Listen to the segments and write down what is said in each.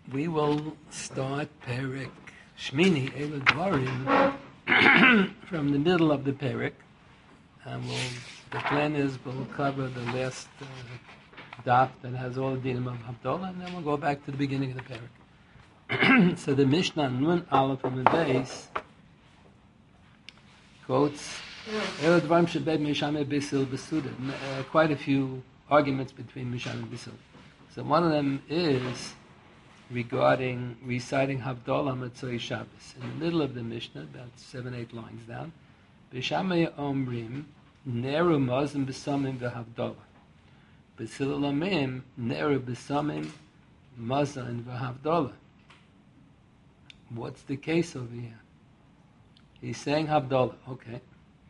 We will start Perek Shmini Elu Dvarim from the middle of the Perek, and the plan is we'll cover the last daf that has all the dinim of Havdalah, and then we'll go back to the beginning of the Perek. So the Mishnah Nun Aleph from the base quotes Elu Dvarim Shebed Mishame Bisil Besuda. Quite a few arguments between Misham and Bisil. So one of them is regarding reciting Havdalah Matzoi Shabbos. In the middle of the Mishnah, about 7-8 lines down, B'shamei Omrim Neru Mazim B'samim V'Havdalah B'sil Lamim Neru B'samim Mazim V'Havdalah. What's the case over here? He's saying Havdalah, okay.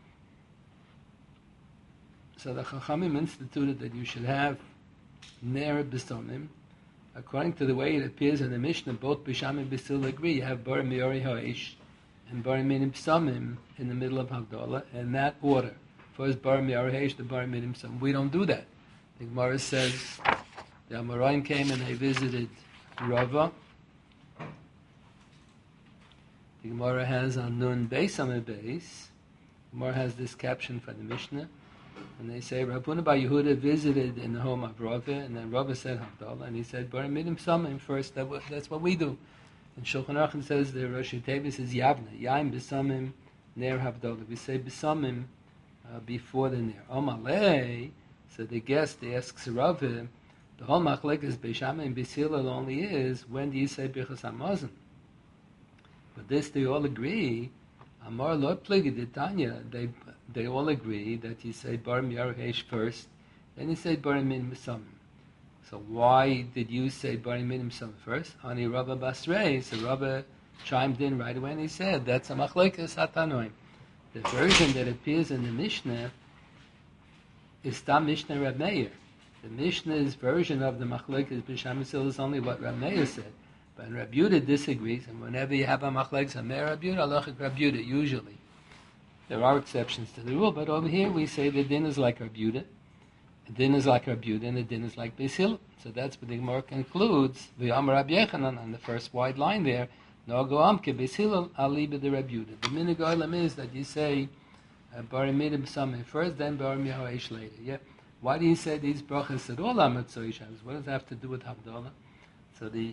So the Chachamim instituted that you should have Ner B'samim. According to the way it appears in the Mishnah, both Bisham and Bisil agree. You have Bar Miori Ha'esh and Bar Minim Psamim in the middle of Havdalah, in that order. First Bar Miori Ha'esh, the Bar Minim Psamim. We don't do that. The Gemara says the Amoraim came and they visited Rava. The Gemara has on Nun Beis Ameh Beis. The Gemara has this caption for the Mishnah. And they say, Rabbeinu Bar Yehuda visited in the home of Rava, and then Rava said Havdalah, and he said, Bar Minim Samim first, that's what we do. And Shulchan Aruch says, the Rosh Tevis is Yavna, Yaim B'samim, Ner Havdalah. We say B'samim before the Ner. Omalei, so the guest asks Rava, the whole machlek is B'sham and B'silal only is, when do you say B'chas HaMazon? But this they all agree, Amar Lo Pligi Tanya, they all agree that you say Bar Miyaresh first, then you say Bar Minim Samim. So why did you say Bar Minim Samim first? Ani Rabba Basrei, so Rabba chimed in right away and he said, that's a machlekes hatanoim. The version that appears in the Mishnah is Tam Mishnah Reb Meir. The Mishnah's version of the machlekes B'sham Yisrael is only what Reb Meir said. But Reb Yehuda disagrees, and whenever you have a machlekes Hamer Reb Yehuda, halachic Reb Yehuda, usually. There are exceptions to the rule, but over here we say the din is like Reb Yehuda, the din is like Reb Yehuda, and the din is like Beis Hillel. So that's what the Gemara concludes. V'yamar Rab Yechanan on the first wide line there. No go amke Beis Hillel aliba the Reb Yehuda. The minhag olam is that you say Bar Minim Samim first, then Bar Miyaresh later. Yeah. Why do you say these brachas at all? Amatzoi Shabbos. What does that have to do with Havdalah? So the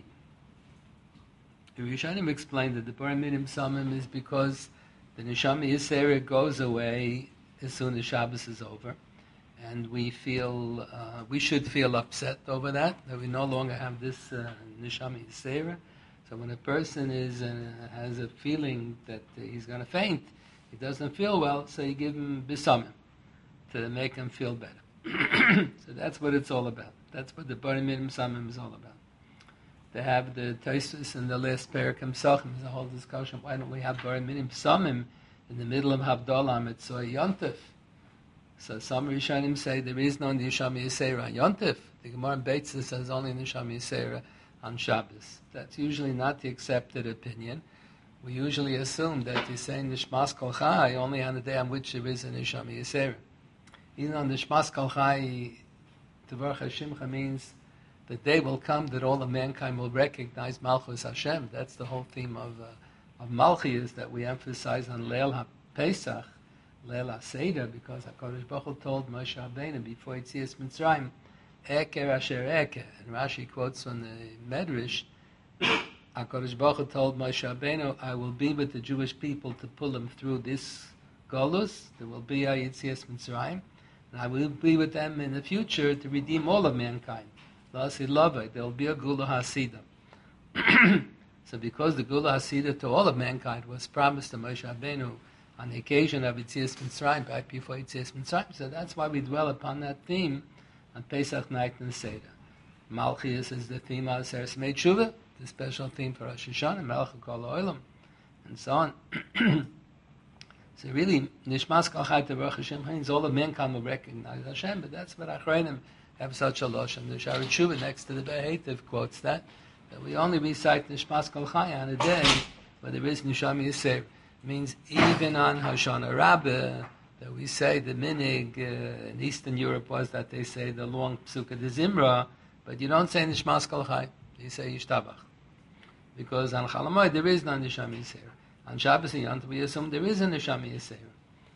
Rishonim explained that the Bar Minim Samim is because the Neshama Yisera goes away as soon as Shabbos is over, and we should feel upset over that we no longer have this Neshama Yisera. So when a person has a feeling that he's going to faint, he doesn't feel well, so you give him Bisamim to make him feel better. So that's what it's all about. That's what the Bar Minim Samim is all about. They have the Tosfos in the last Perek Sachim. There's a whole discussion. Why don't we have Bar Minim Samim in the middle of Havdalah Mitzvah Yontif? So some Rishonim say there is no Neshama Yisera on Yontif. The Gemara in Beitzah says only Neshama Yisera on Shabbos. That's usually not the accepted opinion. We usually assume that you say Nishmas Kol Chai only on the day on which there is a Neshama Yisera. Even on Nishmas Kol Chai, Tvarach Hashimcha means the day will come that all of mankind will recognize Malchus Hashem. That's the whole theme of Malchus that we emphasize on Leil HaPesach, Leil HaSeder, because HaKadosh Baruch Hu told Moshe Rabbeinu before Yetzias Mitzrayim, Eker Asher Eker. And Rashi quotes from the Medrash, HaKadosh Baruch Hu told Moshe Rabbeinu, I will be with the Jewish people to pull them through this Golus. There will be a Yetzias Mitzrayim, and I will be with them in the future to redeem all of mankind. There will be a Gula Hasidah. So because the Gula Hasidah to all of mankind was promised to Moshe Rabbeinu on the occasion of Yetzias Mitzrayim, right before Yetzias Mitzrayim, so that's why we dwell upon that theme on Pesach night and Seder. Malchus is the theme of Seres Mei Tshuva, the special theme for Rosh Hashanah, Melech Kol Olam, and so on. So really, Nishmas Kol Chai Tvarach Hashem means all of mankind will recognize Hashem, but that's what Achreinim have such a loshon. The Shari Tshuva next to the Be'etiv quotes that we only recite Nishmas Kol Chai on a day where there is Neshama Yisera. It means even on Hoshana Rabbah that we say the minig in Eastern Europe was that they say the long Psukkah de Zimra, but you don't say Nishmas Kol Chai, you say Yishtabach. because on Chol Hamoed there is no Neshama Yisera. On Shabbos and Yom Tov we assume there is a Neshama Yisera.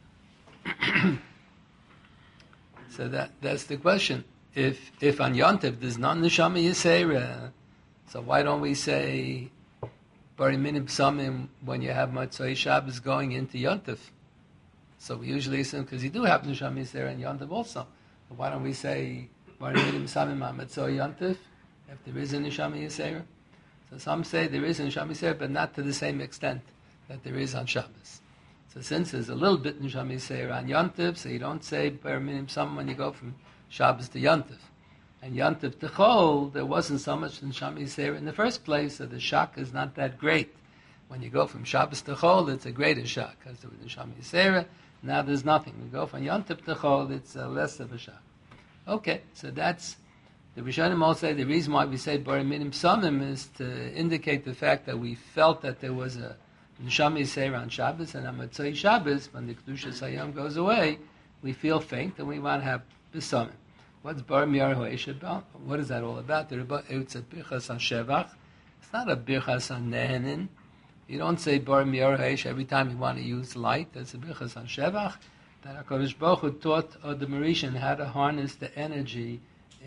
So that's the question. If on Yom Tov there's no Neshama Yisera, so why don't we say Bari Minim Psamim when you have Motzei Shabbos going into Yom Tov? So we usually assume, because you do have Neshama Yisera and Yom Tov also. But why don't we say Bari Minim Psamim on Motzei Yom Tov if there is a Neshama Yisera? So some say there is a Neshama Yisera, but not to the same extent that there is on Shabbos. So since there's a little bit Neshama Yisera on Yom Tov, so you don't say Bari Minim Psamim when you go from Shabbos to Yom Tov. And Yom Tov to Chol, there wasn't so much Neshama Yisera in the first place, so the shock is not that great. When you go from Shabbos to Chol, it's a greater shock, because there was Neshama Yisera, now there's nothing. When you go from Yom Tov to Chol, it's less of a shock. Okay, so that's, the Rishonim all say the reason why we say Bari Minim Psamim is to indicate the fact that we felt that there was a Neshama Yisera on Shabbos, and on Motzei Shabbos, when the Kedushas Hayom goes away, we feel faint, and we want to have Psamim. What's Bar Miar Ho'esh about? What is that all about? It's a Birchas on Shevach. It's not a Birchas on Nehenin. You don't say Bar Miar Ho'esh every time you want to use light. That's a Birchas on Shevach. That HaKadosh Baruch Hu taught the Mauritian how to harness the energy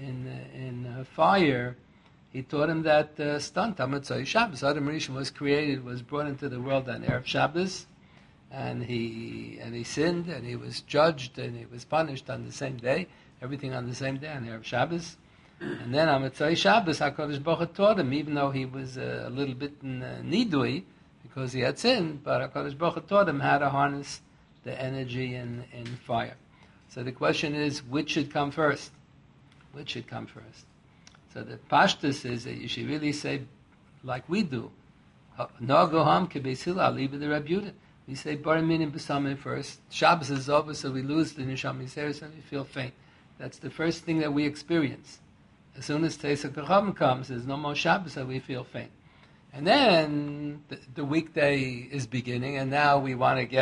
in fire. He taught him that stunt on Motzei Shabbos. Adam Mauritian was brought into the world on Erev Shabbos, and he sinned, and he was judged, and he was punished on the same day. Everything on the same day, on Erev Shabbos. And then on Motzei Shabbos, HaKadosh Baruch Hu taught him, even though he was a little bit nidui, because he had sinned, but HaKadosh Baruch Hu taught him how to harness the energy in fire. So the question is, which should come first? Which should come first? So the pashtus is that you should really say, like we do, No goham kebeis Hillel, leave the Reb Yehuda. We say Bari Minim B'Samim first. Shabbos is over, so we lose the Neshama Yisera, and we feel faint. That's the first thing that we experience. As soon as Teis HaKochavim comes, there's no more Shabbos, so we feel faint. And then the weekday is beginning, and now we want to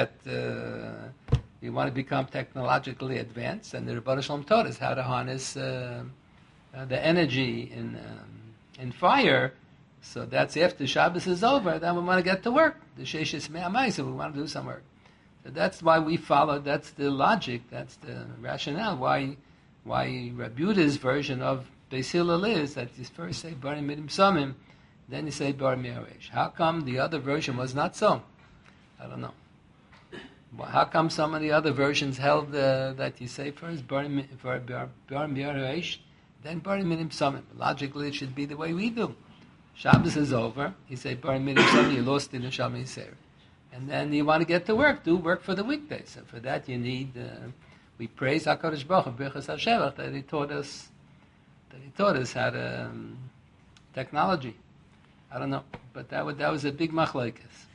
become technologically advanced, and the Rebbeinu Shalom taught us how to harness the energy in fire. So that's after Shabbos is over, then we want to get to work. The Sheishis Me'amai, so we want to do some work. So that's why we follow, that's the logic, that's the rationale, why Rabbi Yehuda's version of Beis Hillel is that you first say Bari Minim Samim, then you say Bar Mi'aresh. How come the other version was not so? I don't know. How come some of the other versions held that you say first Bar Mi'aresh, then Bar Minim Samim? Logically, it should be the way we do. Shabbos is over. You say Bar Minim Samim, you lost in the Neshama Yisera. And then you want to get to work, do work for the weekdays. So for that you need, we praise HaKadosh Baruch Hu, Birchas HaShevach, that he taught us how to, technology. I don't know, but that was a big machlokes.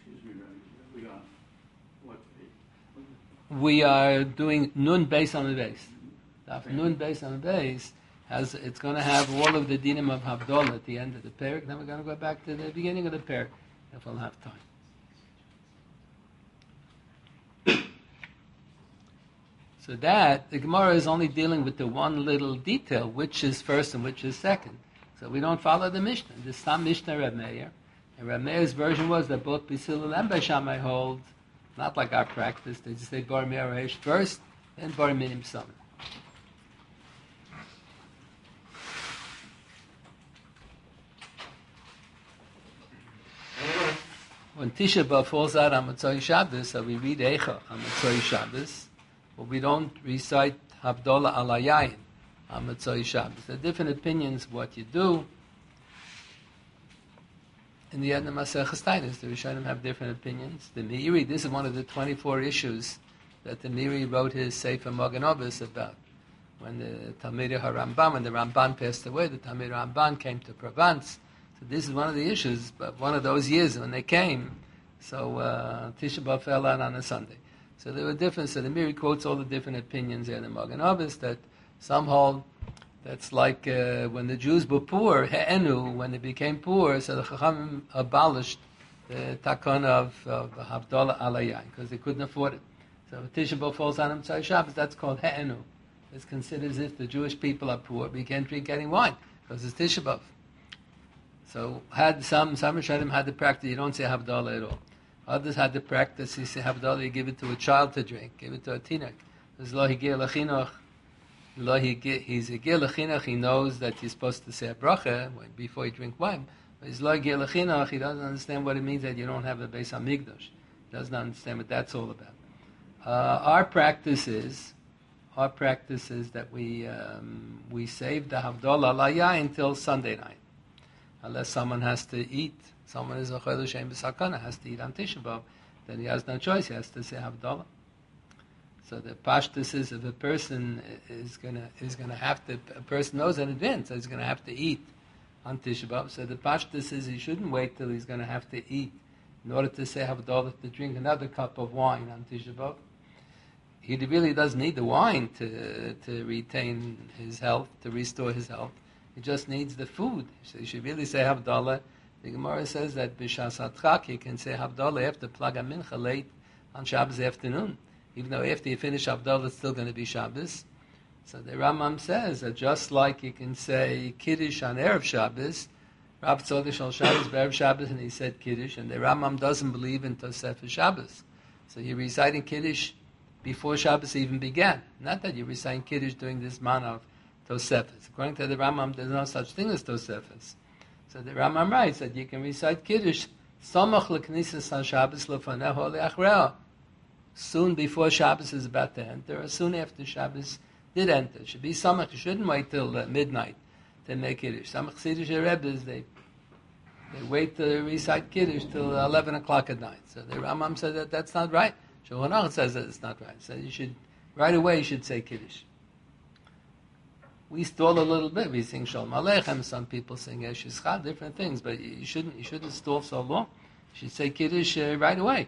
We are doing Nun Beis on the base. Nun Beis on the base it's going to have all of the dinim of Havdalah at the end of the parak. Then we're going to go back to the beginning of the parak if we'll have time. So that, the Gemara is only dealing with the one little detail, which is first and which is second. So we don't follow the Mishnah. The Stam Mishnah Reb Meir. And Reb Meir's version was that both Beis Hillel and Beis Shammai hold, not like our practice, they just say Bar Mi'aresh first, then Bar Minim Samim. When Tisha B'Av falls out on Motzei Shabbos, so we read Eicha on Motzei Shabbos, but we don't recite Havdalah al Hayayin on Motzei Shabbos. There are different opinions what you do. In the end of Maseches Tainis, the Rishonim have different opinions. The Meiri, this is one of the 24 issues that the Meiri wrote his Sefer Magen Avis about. When the Talmidei HaRamban, when the Ramban passed away, the Talmidei Ramban came to Provence. So this is one of the issues, but one of those years when they came, so Tisha B'Av fell out on a Sunday. So there were different, so the Meiri quotes all the different opinions there in the Magen Avis, that some hold that's like when the Jews were poor, he'enu, when they became poor, so the Chachamim abolished the takon of Havdalah al Hayayin, because they couldn't afford it. So if Tisha B'Av falls on Motzei Shabbos, that's called he'enu. It's considered as if the Jewish people are poor, but you can't drink any wine, because it's Tisha B'Av. So had some Rishonim had the practice, you don't say Havdalah at all. Others had the practice, you say Havdalah, you give it to a child to drink, give it to a tinok. He's a gil l'chinuch, he knows that he's supposed to say a bracha before you drink wine. But he's lo gil l'chinuch, he doesn't understand what it means that you don't have a Beis HaMikdash. He doesn't understand what that's all about. Our practice is that we save the Havdalah Layah until Sunday night. Unless someone has to eat, someone is a Chodesh Shein B'Sakana, has to eat on Tisha B'Av, then he has no choice, he has to say Havdalah. So the pashtus is if a person is gonna have to, a person knows in advance that he's gonna have to eat on Tisha B'Av. So the pashtus is he shouldn't wait till he's gonna have to eat in order to say Havdalah, to drink another cup of wine on Tisha B'Av. He really doesn't need the wine to retain his health, to restore his health. He just needs the food. So he should really say Havdalah. The Gemara says that B'Shas HaTchak he can say Havdalah after Plag HaMincha late on Shabbos afternoon. Even though after you finish Havdalah it's still going to be Shabbos. So the Rambam says that just like you can say Kiddush on Erev Shabbos, Rav Tzodek al Shabbos, Erev Shabbos, and he said Kiddush, and the Rambam doesn't believe in Tosefes Shabbos. So you're reciting Kiddush before Shabbos even began. Not that you're reciting Kiddush during this man of Tosefes. According to the Rambam, there's no such thing as Tosefes. So the Rambam writes that you can recite Kiddush Samach l'knisas HaShabbos lefaneho le'achreo. Soon before Shabbos is about to enter, or soon after Shabbos did enter. It should be Samach. You shouldn't wait till midnight to make Kiddush. Samach Chassidus Rebbes, they wait to recite Kiddush till 11 o'clock at night. So the Rambam said that that's not right. Shulchan Aruch says that it's not right. So you should, right away, you should say Kiddush. We stall a little bit. We sing Shalom Aleichem. Some people sing Eshizcha, different things. But you shouldn't stall so long. You should say Kiddush right away.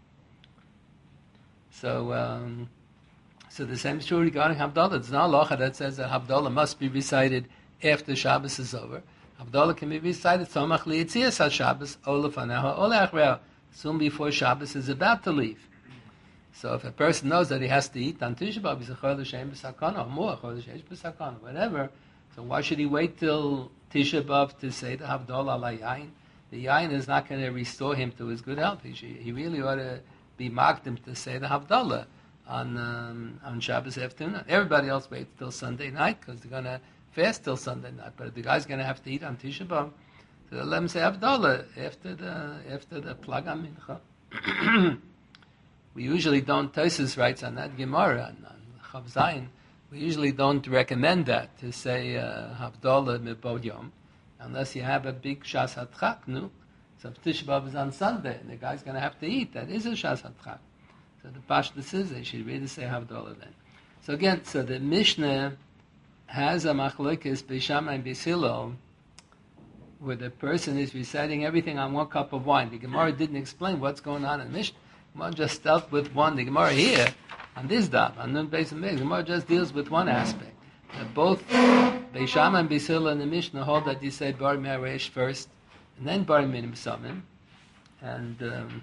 So the same is true regarding Havdalah. There's no halacha that says that Havdalah must be recited after Shabbos is over. Havdalah can be recited Tzomach liYitzias HaShabbos o lefaneho o le'achreho, soon before Shabbos is about to leave. So if a person knows that he has to eat on Tisha B'Av, he's a Chodesh Shein B'Sakana, or more, Chodesh Shein B'Sakana, whatever, so why should he wait till Tisha B'Av to say the Havdalah ala Yain? The Yain is not going to restore him to his good health. He really ought to be magdim to say the Havdalah on Shabbos afternoon. Everybody else waits till Sunday night because they're going to fast till Sunday night. But if the guy's going to have to eat on Tisha B'Av, so let him say Havdalah after the Plag HaMincha. We usually don't, Tosfos writes on that Gemara, on Chav Zayin, we usually don't recommend that, to say Havdalah Mibod Yom, unless you have a big Shas HaTchak, no? So if Tisha B'Av is on Sunday, and the guy's going to have to eat, that is a Shas HaTchak. So the Pashtus is, they should really say Havdalah then. So again, so the Mishnah has a machlokes Beis Shammai and Beis Hillel, where the person is reciting everything on one cup of wine. The Gemara didn't explain what's going on in the Mishnah. Gemara just dealt with one. The Gemara here, on this daf, on Nun Beis Hamikdash, Gemara just deals with one aspect. Both Beis Shammai and Beis Hillel in the Mishnah hold that you say Bar Me'aresh first, and then Bar Minim Samim, and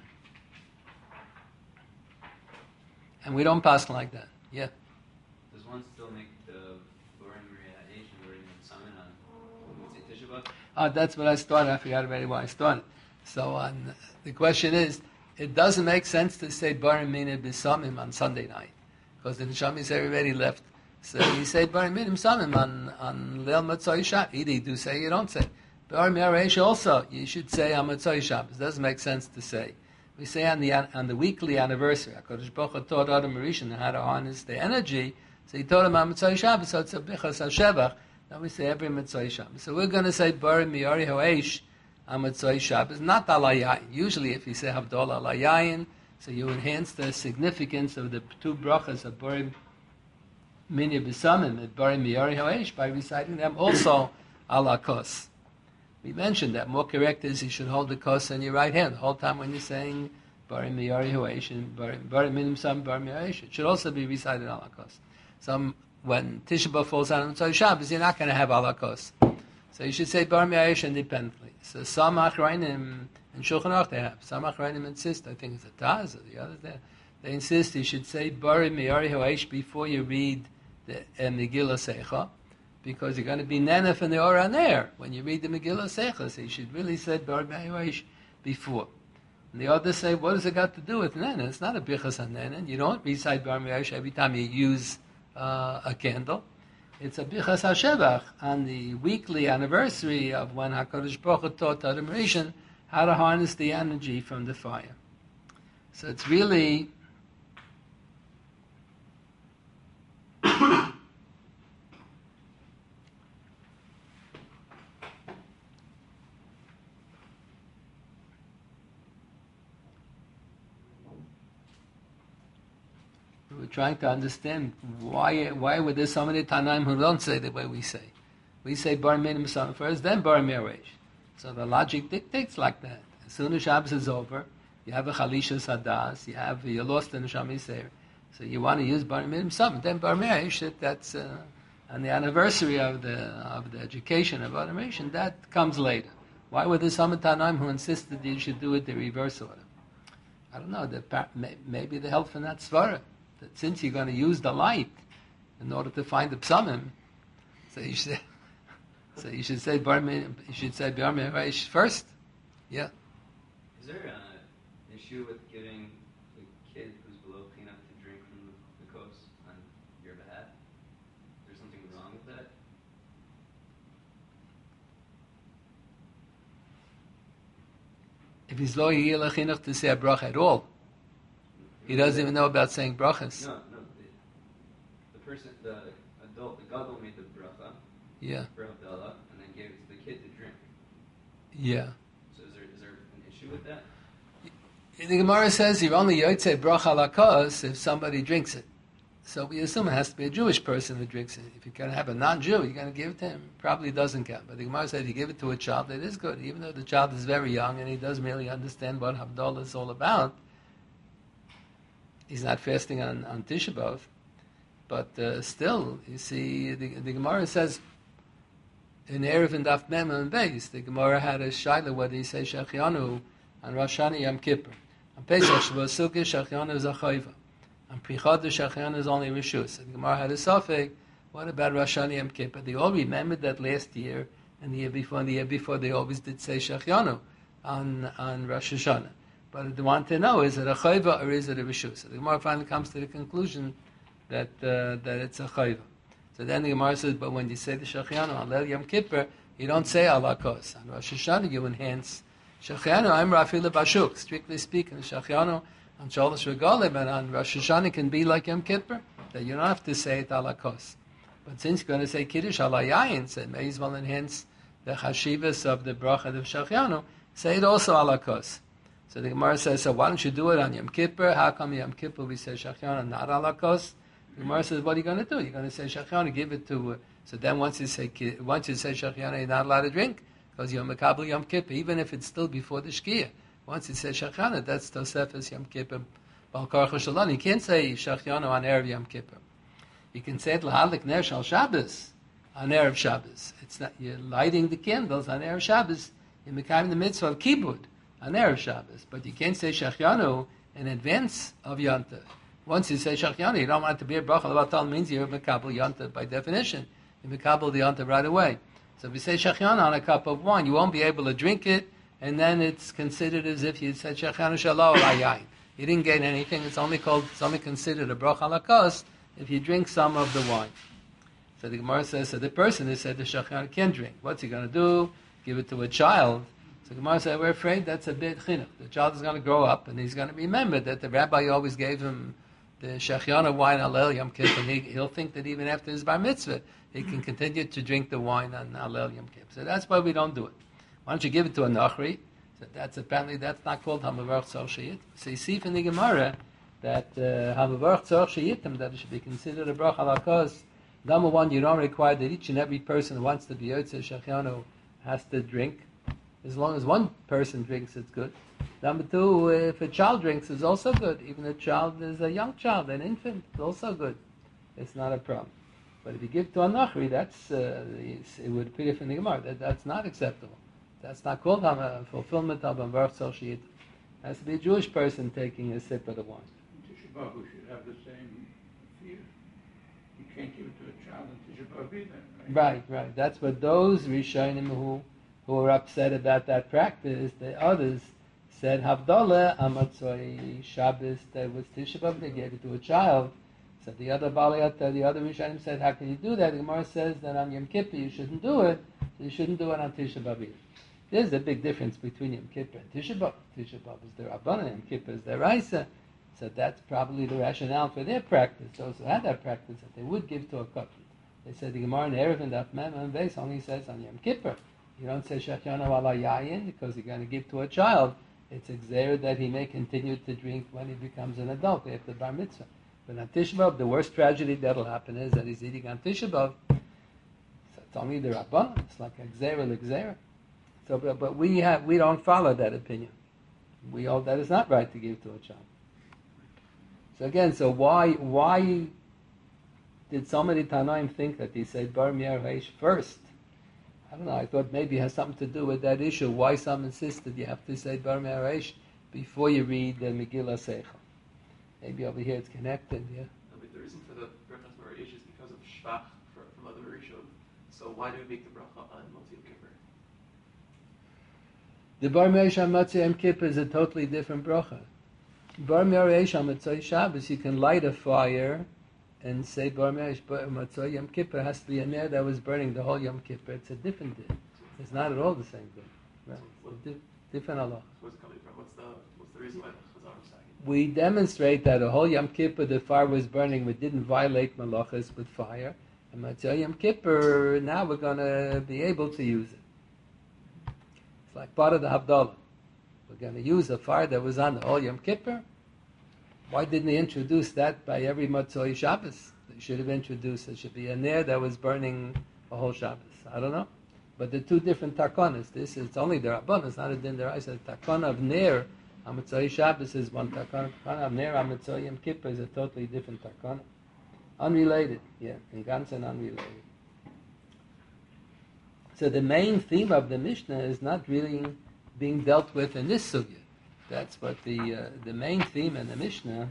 we don't pass like that. Yeah. Does one still make the Bar Me'aresh and Bar Minim Samim on Tisha B'Av? That's what I started. I forgot already why I started. So the question is, it doesn't make sense to say Bar Minim Samim on Sunday night, because the Neshamis already left. So you say Bar Minim Samim on Leil Matzoi Shabbos. Either you do say, you don't say. Bar Me'aresh also, you should say on Matzoi Shabbos. It doesn't make sense to say. We say on the weekly anniversary, HaKadosh Baruch Hu taught Adam Rishon how to harness the energy, so he taught him on Matzoi Shabbos, so it's a Bichas HaShevach. Now we say every Matzoi Shabbos. So we're going to say Bar Me'aresh on Matzoi Shabbos, not Alayayin. Usually if you say Havdalah Alayayin, so you enhance the significance of the two brachas of Bar Minim B'Samim and Bar Me'aresh by reciting them also ala kos. We mentioned that more correct is you should hold the kos in your right hand the whole time when you're saying Bar Me'aresh and Bar Minim Samim Bar Me'aresh. It should also be recited ala kos. So when Tisha B'Av falls on Matzoi Shabbos, you're not going to have ala kos. So you should say Bar Me'aresh independently. So some Achrayim and Shulchan Aruch they have. Some Achrayim insist, I think it's a Taz or the others there, they insist you should say Bar Me'aresh before you read the Megillah Seicha. because you're going to be nenef in the Or HaNer. When you read the Megillah Seichos, you should really say Bar Me'arish before. And the others say, what does it got to do with Nenen? It's not a Bichas on Nenen. You don't recite Bar Me'arish every time you use a candle. It's a Bichas HaShevach on the weekly anniversary of when HaKadosh Baruch Hu taught Adam Rishon how to harness the energy from the fire. So it's really we're trying to understand why were there so many Tanaim who don't say the way we say. We say Bar Minim Sam first, then Bar Me'arish. So the logic dictates like that. As soon as Shabbos is over, you have a Chalisha Sadas, you're lost in the Neshama Yisrael. So you want to use Bar Minim Sam, then Bar Me'arish, that's on the anniversary of the education of automation, that comes later. Why were there some Tanaim who insisted that you should do it the reverse order? I don't know, maybe the help from that Svara. That since you're going to use the light in order to find the psamim, so you should say Bar Me'arish first. Yeah. Is there an issue with giving the kid who's below cleanup to drink from the kos on your behalf? Is there something wrong with that? If he's lo yiyeh lechinuch to say a bracha at all, he doesn't even know about saying brachas. No. The person, the adult, the gadol made the bracha. Yeah. For Havdalah, and then gave it to the kid to drink. Yeah. So is there an issue with that? The Gemara says you're only yotzei bracha lakos if somebody drinks it. So we assume it has to be a Jewish person who drinks it. If you're going to have a non-Jew, you're going to give it to him. Probably doesn't count. But the Gemara said if you give it to a child, it is good. Even though the child is very young and he doesn't really understand what Havdalah is all about. He's not fasting on Tisha B'Av. But still, you see, the Gemara says, in Erev and Daf Mem and Beis, the Gemara had a shaila whether he says Shechianu on Rosh Hashanah Yom Kippur. On Pesach Shavuot Sukkot, Shechianu is a chayva. On Prichot, Shechianu is only Rishus. So the Gemara had a suffix, what about Rosh Hashanah Yom Kippur? They all remembered that last year and the year before, they always did say Shechianu on Rosh Hashanah. But they want to know, is it a chayva or is it a rishus? So the Gemara finally comes to the conclusion that it's a chayva. So then the Gemara says, but when you say the Shechianu on Leil Yom Kippur, you don't say ala kos. On Rosh Hashanah you enhance Shechianu, I'm Rafila Bashuk. Strictly speaking, the Shechianu on Sholosh Regalim and on Rosh Hashanah can be like Yom Kippur, that you don't have to say it ala kos. But since you're going to say Kiddush ala yayin, so it may as well enhance the chashivas of the bracha of Shechianu, say it also ala kos. So the Gemara says, so why don't you do it on Yom Kippur? How come Yom Kippur we say Shechianu not ala kos? The Gemara says, what are you going to do? You're going to say Shechianu, give it to... so then once you say Shechianu, you're not allowed to drink, because you're Mekabel Yom Kippur, even if it's still before the Shkia. Once you say Shechianu, that's Tosefes Yom Kippur. Bal Korach Shalom. You can't say Shechianu on Erev Yom Kippur. You can say it L'Hadlik Ner Shal Shabbos on Erev Shabbos. It's not, you're lighting the candles on Erev Shabbos, you're Mekayim the mitzvah of Kibud on Erev Shabbos. But you can't say Shechianu in advance of Yontav. Once you say Shechianu, you don't want it to be a bracha. Levatal means you're Mekabel Yontav by definition. You Mekabel the Yontav right away. So if you say Shechianu on a cup of wine, you won't be able to drink it, and then it's considered as if you said Shechianu Shalom Ayayin. You didn't get anything. It's only considered a bracha lakos if you drink some of the wine. So the Gemara says, so the person who said the Shechianu can't drink. What's he going to do? Give it to a child. So the Gemara said, we're afraid that's a bit chinuch. The child is going to grow up, and he's going to remember that the rabbi always gave him the Shechianu wine Alel Yom Kippur, and he'll think that even after his bar mitzvah, he can continue to drink the wine on Alel Yom Kippur. So that's why we don't do it. Why don't you give it to a Nachri? So that's not called Hamavarch Tzor Sheyit. So you see from the Gemara that Hamavarch Tzor Sheyitim, that it should be considered a bracha lakos. Number one, you don't require that each and every person who wants to be Yotzei Shechianu has to drink. As long as one person drinks, it's good. Number two, if a child drinks, it's also good. Even a child is a young child, an infant, it's also good. It's not a problem. But if you give to a Nachri, it would appear from the Gemara that's not acceptable. That's not called a fulfillment of a Hamavarch Tzor Sheyit. It has to be a Jewish person taking a sip of the wine. Tisha B'Av should have the same fear. You can't give it to a child on Tisha B'Av either, Right. That's what those Rishonim who were upset about that practice, the others said, Havdalah, Amatzoi, Shabbos, that was Tisha B'Av, they gave it to a child. So the other Baliyata, the other Rishonim said, how can you do that? The Gemara says that on Yom Kippur you shouldn't do it, so you shouldn't do it on Tisha B'Av either. There's a big difference between Yom Kippur and Tisha B'Av. Tisha B'Av is the Rabbanan, Yom Kippur is the Raisa. So that's probably the rationale for their practice. Those who had that practice, that they would give to a couple. They said the Gemara in Erev and Daf Mem and Beis only says on Yom Kippur. You don't say Shachyono ala Yayin because you're going to give to a child. It's exerted that he may continue to drink when he becomes an adult after Bar Mitzvah. But on Tisha B'Av, the worst tragedy that'll happen is that he's eating on Tisha B'Av. So it's only the Rabbanan. It's like Exera. So, but we don't follow that opinion. We hold that it's not right to give to a child. So again, why did so many Tanaim think that they say Bar Mi'er Reish first? I don't know, I thought maybe it has something to do with that issue, why some insisted you have to say Bar Mi'er Reish before you read the Megillah Seichel. Maybe over here it's connected, yeah? The reason for the Brachas Mi'er Reish is because of Shvach from other Rishon. So why do we make the bracha on Motzi Yom Kippur? The Bar Mi'er Reish on Motzi Yom Kippur is a totally different bracha. Bar Mi'er Reish on Motzei Shabbos, you can light a fire and say Bar Mi'er Reish, but Motzei Yom Kippur has to be a ner that was burning the whole Yom Kippur. It's a different din. It's not at all the same din. Right? Different Allah. Where's it coming from? What's the reason why the Chazar is saying it? We demonstrate that a whole Yom Kippur the fire was burning, we didn't violate malachas with fire. And Motzei Yom Kippur, now we're going to be able to use it. It's like part of the Havdalah. We're going to use a fire that was on the whole Yom Kippur. Why didn't they introduce that by every Motzei Shabbos? They should have introduced it should be a ner that was burning a whole Shabbos. I don't know. But the two different takonas. This is only the Rabban. It's not a din deraisa. The takona of ner on Motzei Shabbos is one takona. The takona of ner on Motzei Yom Kippur is a totally different takona. Unrelated. Yeah, in Ganzen unrelated. So the main theme of the Mishnah is not really being dealt with in this sugya. That's what the main theme in the Mishnah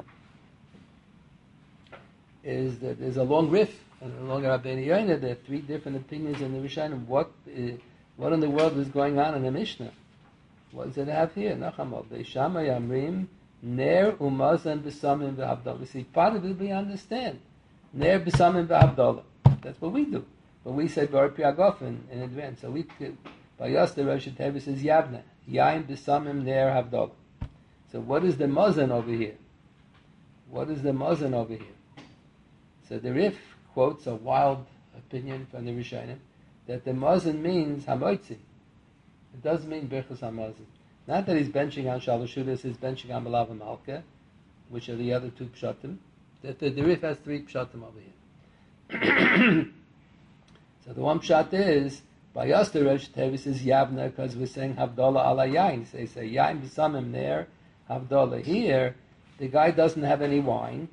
is. That there's a long riff, and along Rabbeinu Yonah there are three different opinions in the Rishonim. What in the world is going on in the Mishnah? What does it have here? Nachamol Beishama Yamrim Ner Umazan B'Samim V'Havdalah. We see part of it we understand. Ner B'Samim V'Havdalah. That's what we do. But we say Bar Piagofen in advance. So we by us the Rosh Hashanah says Yavna. Yain b'samim ner havdalah. So what is the mazan over here? What is the mazan over here? So the Rif quotes a wild opinion from the Rishonim that the mazan means hamotzi. It doesn't mean birchus hamazan. Not that he's benching on shalashudas, he's benching on malav malka, which are the other two pshatim. That the Rif has three pshatim over here. So the one pshat is by us the Rosh Tevis is Yavna because we're saying Havdalah ala Yain. So they say Yain b'samim ner Havdalah. Here, the guy doesn't have any wine,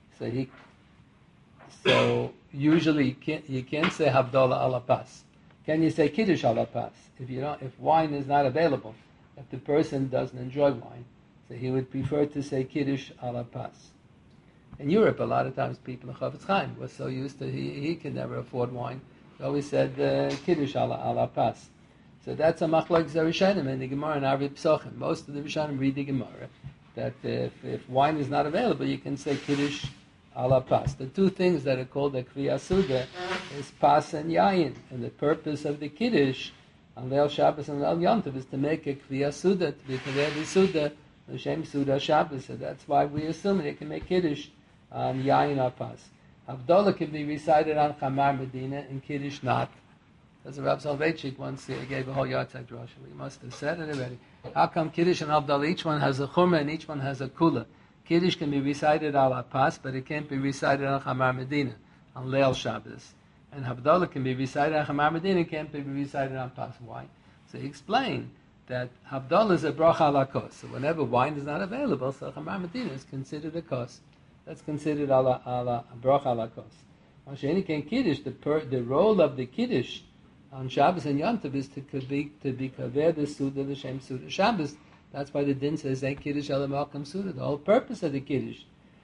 so usually you can't say Havdalah ala pas. Can you say Kiddush ala pas? If wine is not available, if the person doesn't enjoy wine, so he would prefer to say Kiddush ala pas. In Europe, a lot of times people in Chavetz Chaim were so used to he could never afford wine. They always said Kiddush ala pas. So that's a machlok Rishonim in the Gemara and Arvi Psochim. Most of the Rishonim read the Gemara that if wine is not available, you can say Kiddush ala pas. The two things that are called the Kriya Suda is pas and yayin. And the purpose of the Kiddush on Leil Shabbos and Leil Yom Tov is to make a Kriya Suda, to be Kaveh Suda, L'Shem Suda Shabbos. So that's why we assume they can make Kiddush on yayin or pas. Havdalah can be recited on Chamar Medina and Kiddush not. As Rav Soloveitchik once gave a whole yahrzeit drasha. We must have said it already. How come Kiddush and Havdalah, each one has a chumrah and each one has a kula? Kiddush can be recited al pas, but it can't be recited on Chamar Medina, on Leil Shabbos. And Havdalah can be recited on Chamar Medina, it can't be recited on pas. Why? So he explained that Havdalah is a bracha ala kos. So whenever wine is not available, so Chamar Medina is considered a kos. That's considered ala bracha ala kos. Masheni ken Kiddush, the role of the Kiddush on Shabbos and Yom Tov is to be kaver the Suda, the Shem Suda Shabbos. That's why the din says Ein Kiddush Ela Malkam Suda. The whole purpose of the Kiddush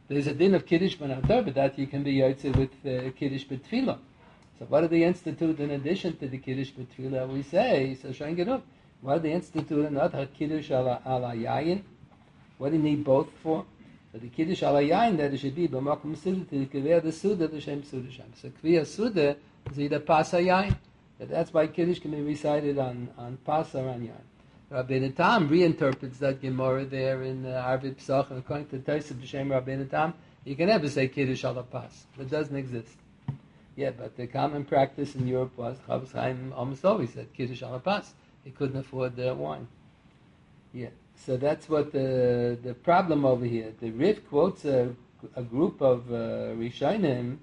There's a din of Kiddush ben Adar, but that you can be Yotze with Kiddush b'Tfilah. So what do they institute in addition to the Kiddush b'Tfilah we say? So Shoin Geduk. What do they institute another Kiddush ala Yayin? What do you need both for? So the Kiddush ala Yayin, that it should be b'makom Suda, to Kviyah the Suda, the Shem Suda Shem. So Kviyah Suda is either Pasa Yayin. That's why Kiddush can be recited on Pasa or on Yayin. Rabbeinu Tam reinterprets that Gemara there in Arvid Psach, and according to Tosef B'Shem Rabbeinu Tam, you can never say Kiddush ala Pas. That doesn't exist. Yeah, but the common practice in Europe was Chavis Chaim almost always said Kiddush ala Pas. He couldn't afford the wine. Yeah, so that's what the problem over here. The Rif quotes a group of Rishonim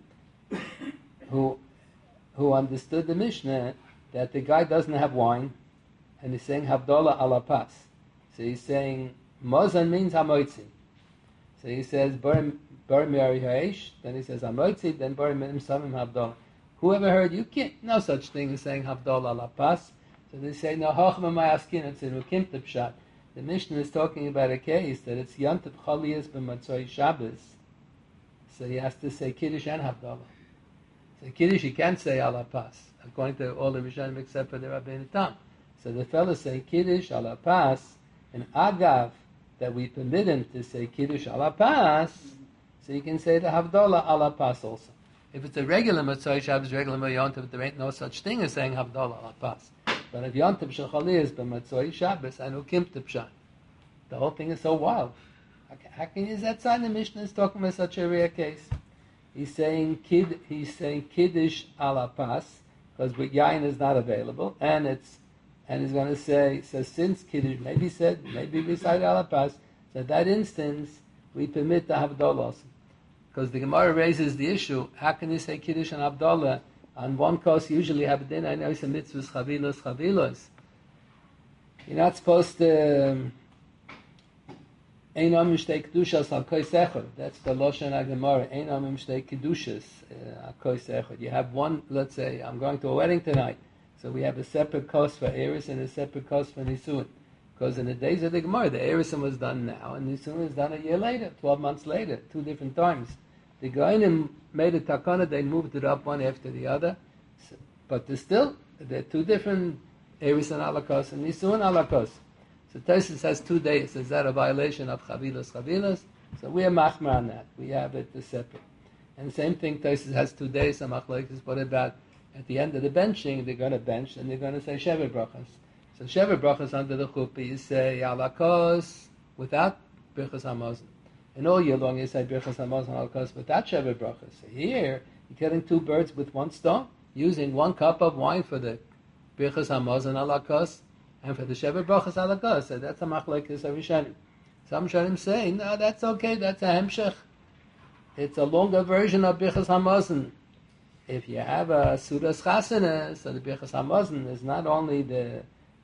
who understood the Mishnah that the guy doesn't have wine, and he's saying Havdalah ala Pas. So he's saying Mozan means Hamoitzi. So he says Barim Yari Ha'esh, then he says Hamoitzi, then Barim Minim Samim Havdalah. Whoever heard you can't, no such thing as saying Havdalah ala Pas. So they say no Hochma Mayaskin, it's in Ukim Pshat. The Mishnah is talking about a case that it's Yantav Chaliyas b'Matzoi Shabbos. So he has to say Kiddush and Havdalah. So Kiddush he can't say ala Pas, according to all the Rishonim except for the Rabbeinu Tam. So the fellows say Kiddush ala Pas, and Agav, that we permit him to say Kiddush ala Pas, so he can say the Havdalah ala Pas also. If it's a regular Matzoi Shabbos, regular Yontav, there ain't no such thing as saying Havdalah ala Pas. But if Yontav Shechali is b'Matzoi Shabbos and Ukim Pshat, the whole thing is so wild. How can you that sign the Mishnah is talking about such a rare case? He's saying Kiddush ala Pas because Yain is not available, and he's going to say, so since Kiddush maybe recited ala Pas, so in that instance we permit the Havdalah also. Because the Gemara raises the issue, how can you say Kiddush and Havdalah? On one course, you usually have a din. I know it's a mitzvah, chavilos. You're not supposed to. Ein am shtei kedushas al kois echad. That's the lashon Gemara. Ein am shtei kedushas al kois echad. You have one. Let's say I'm going to a wedding tonight, so we have a separate kos for eris and a separate kos for nisuin. Because in the days of the Gemara, the erisin was done now, and nisuin was done a year later, 12 months later, 2 different times. The Goinim made a takana, they moved it up one after the other. So, but there are 2 different Eris and Alakos and Nisuin Alakos. So Tosfos has 2 days. Is that a violation of Chavilas? So we are machmer on that. We have it separate. And the same thing, Tosfos has 2 days, some machlokes. What about at the end of the benching, they're going to bench and they're going to say Shever Brachas. So Shever Brachas under the chuppah, you say Alakos without Birchas HaMazon. And all year long you say Birchas HaMazon Alakos without Shever Brachas. So here, you're killing 2 birds with 1 stone, using 1 cup of wine for the Birchas HaMazon Alakos and for the Shever Brachas Alakos. So that's a machlokes of Rishonim. Some Rishonim say, no, that's okay, that's a hemshech. It's a longer version of Birchas HaMazon. If you have a Sudas Chasana, so the Birchas HaMazon is not only the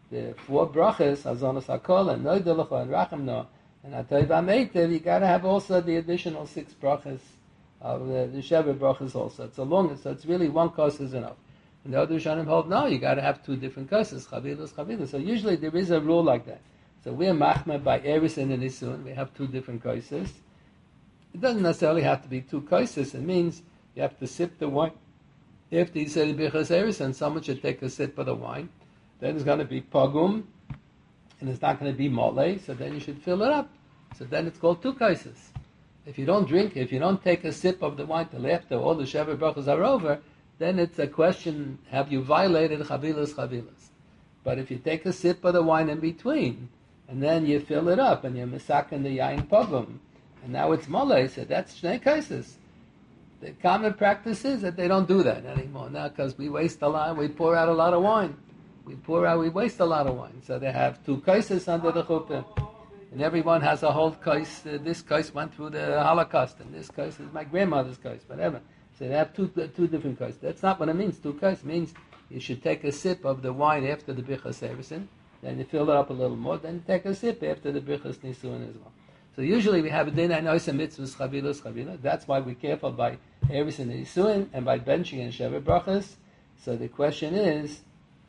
4 brachas, Hazonos HaKol, and Noidelecha, and Rachemno, and Atoiv HaMeitev, you got to have also the additional 6 brachas of the Shever brachas also. It's a long, so it's really 1 kos is enough. And the other Rishonim hold, no, you got to have 2 different koses, chavilas. So usually there is a rule like that. So we're machmer by Eris and Nisun, we have 2 different koses. It doesn't necessarily have to be 2 koses, it means you have to sip the wine. After you say the Birchas Eris, and someone should take a sip of the wine, then it's going to be pogum, and it's not going to be mole, so then you should fill it up. So then it's called 2 kaises. If you don't take a sip of the wine till after all the Shever brachas are over, then it's a question, have you violated chavilas? But if you take a sip of the wine in between, and then you fill it up, and you're misakin the yain pogum, and now it's mole, so that's shnei kaises. The common practice is that they don't do that anymore now, because we waste a lot, we pour out a lot of wine. We waste a lot of wine. So they have 2 kaises under the chuppah. And everyone has a whole kais. This kais went through the Holocaust, and this kais is my grandmother's kais, whatever. So they have two different kais. That's not what it means. 2 kais means you should take a sip of the wine after the Birchas Erisin, then you fill it up a little more, then you take a sip after the Birchas Nisuin as well. So usually we have a din, I know some mitzvahs, chavilas. That's why we're careful by Erisin and Nisuin, and by benching and Shever brachas. So the question is,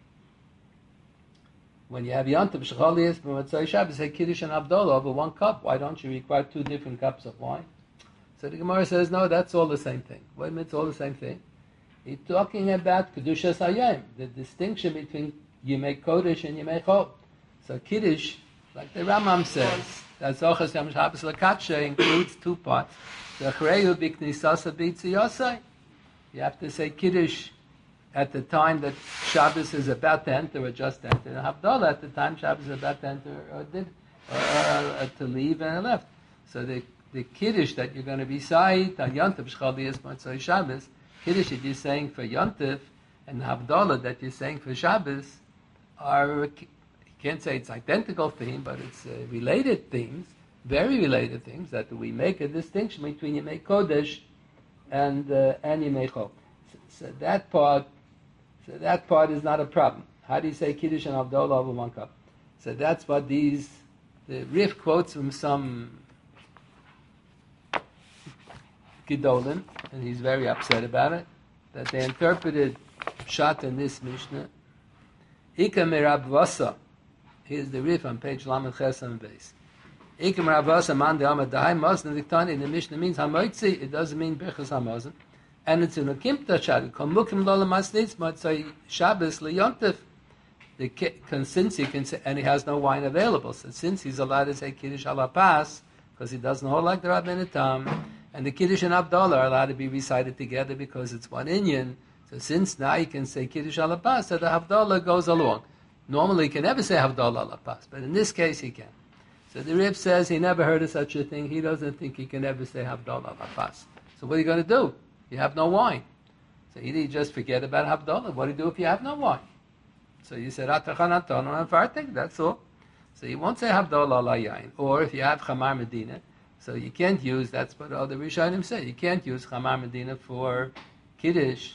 when you have Yantav Shechalias b'Matzoi Shabbos, say Kiddush and Havdalah over 1 cup. Why don't you require 2 different cups of wine? So the Gemara says, no, that's all the same thing. Wait a minute, it's all the same thing. He's talking about Kedushas Hayom, the distinction between Yemei Kodesh and Yemei Chol. So Kiddush, like the Rambam says, that Zochas Yom Shabbos Lakatshe includes two parts. The Achreu B'Knisasa B'Tziyosai. You have to say Kiddush at the time that Shabbos is about to enter or just entered, and Havdalah at the time Shabbos is about to enter or to leave and left. So the Kiddush that you're going to recite on Yontif Shchali Motzei Shabbos, Kiddush that you're saying for Yontif, and Havdalah that you're saying for Shabbos are, you can't say it's identical theme, but it's related themes, very related themes, that we make a distinction between Yemei Kodesh and Yemei Chol. So that part is not a problem. How do you say Kiddush and Havdalah over one cup? So that's what the Rif quotes from some Gedolim, and he's very upset about it, that they interpreted Pshat in this Mishnah. Ika Merab Vasa. Here's the Rif on page Lamed Chesam Beis. Ika Merab Vasa Man De Amadai Mazn Diktani in the Mishnah means Hamoitzi. It doesn't mean Birchas Hamazon. And it's in a Kimta Shad. Kol Mukim Lola Masnitz Motzei Shabbos LeYontif. Since he can say, and he has no wine available, so since he's allowed to say Kiddush ala Pas, because he doesn't hold like the Rabbeinu Tam, and the Kiddush and Havdalah are allowed to be recited together because it's one Inyan. So since now he can say Kiddush ala Pas, so the Havdalah goes along. Normally he can never say Havdalah ala Pas, but in this case he can. So the Rib says he never heard of such a thing. He doesn't think he can ever say Havdalah ala Pas. So what are you going to do? You have no wine. So either you just forget about Havdalah. What do you do if you have no wine? So you said Atachan Antonon and Fartik, that's all. So you won't say Havdalah ala Yain. Or if you have Chamar Medina, so you can't use, that's what all the Rishonim say, you can't use Chamar Medina for Kiddush,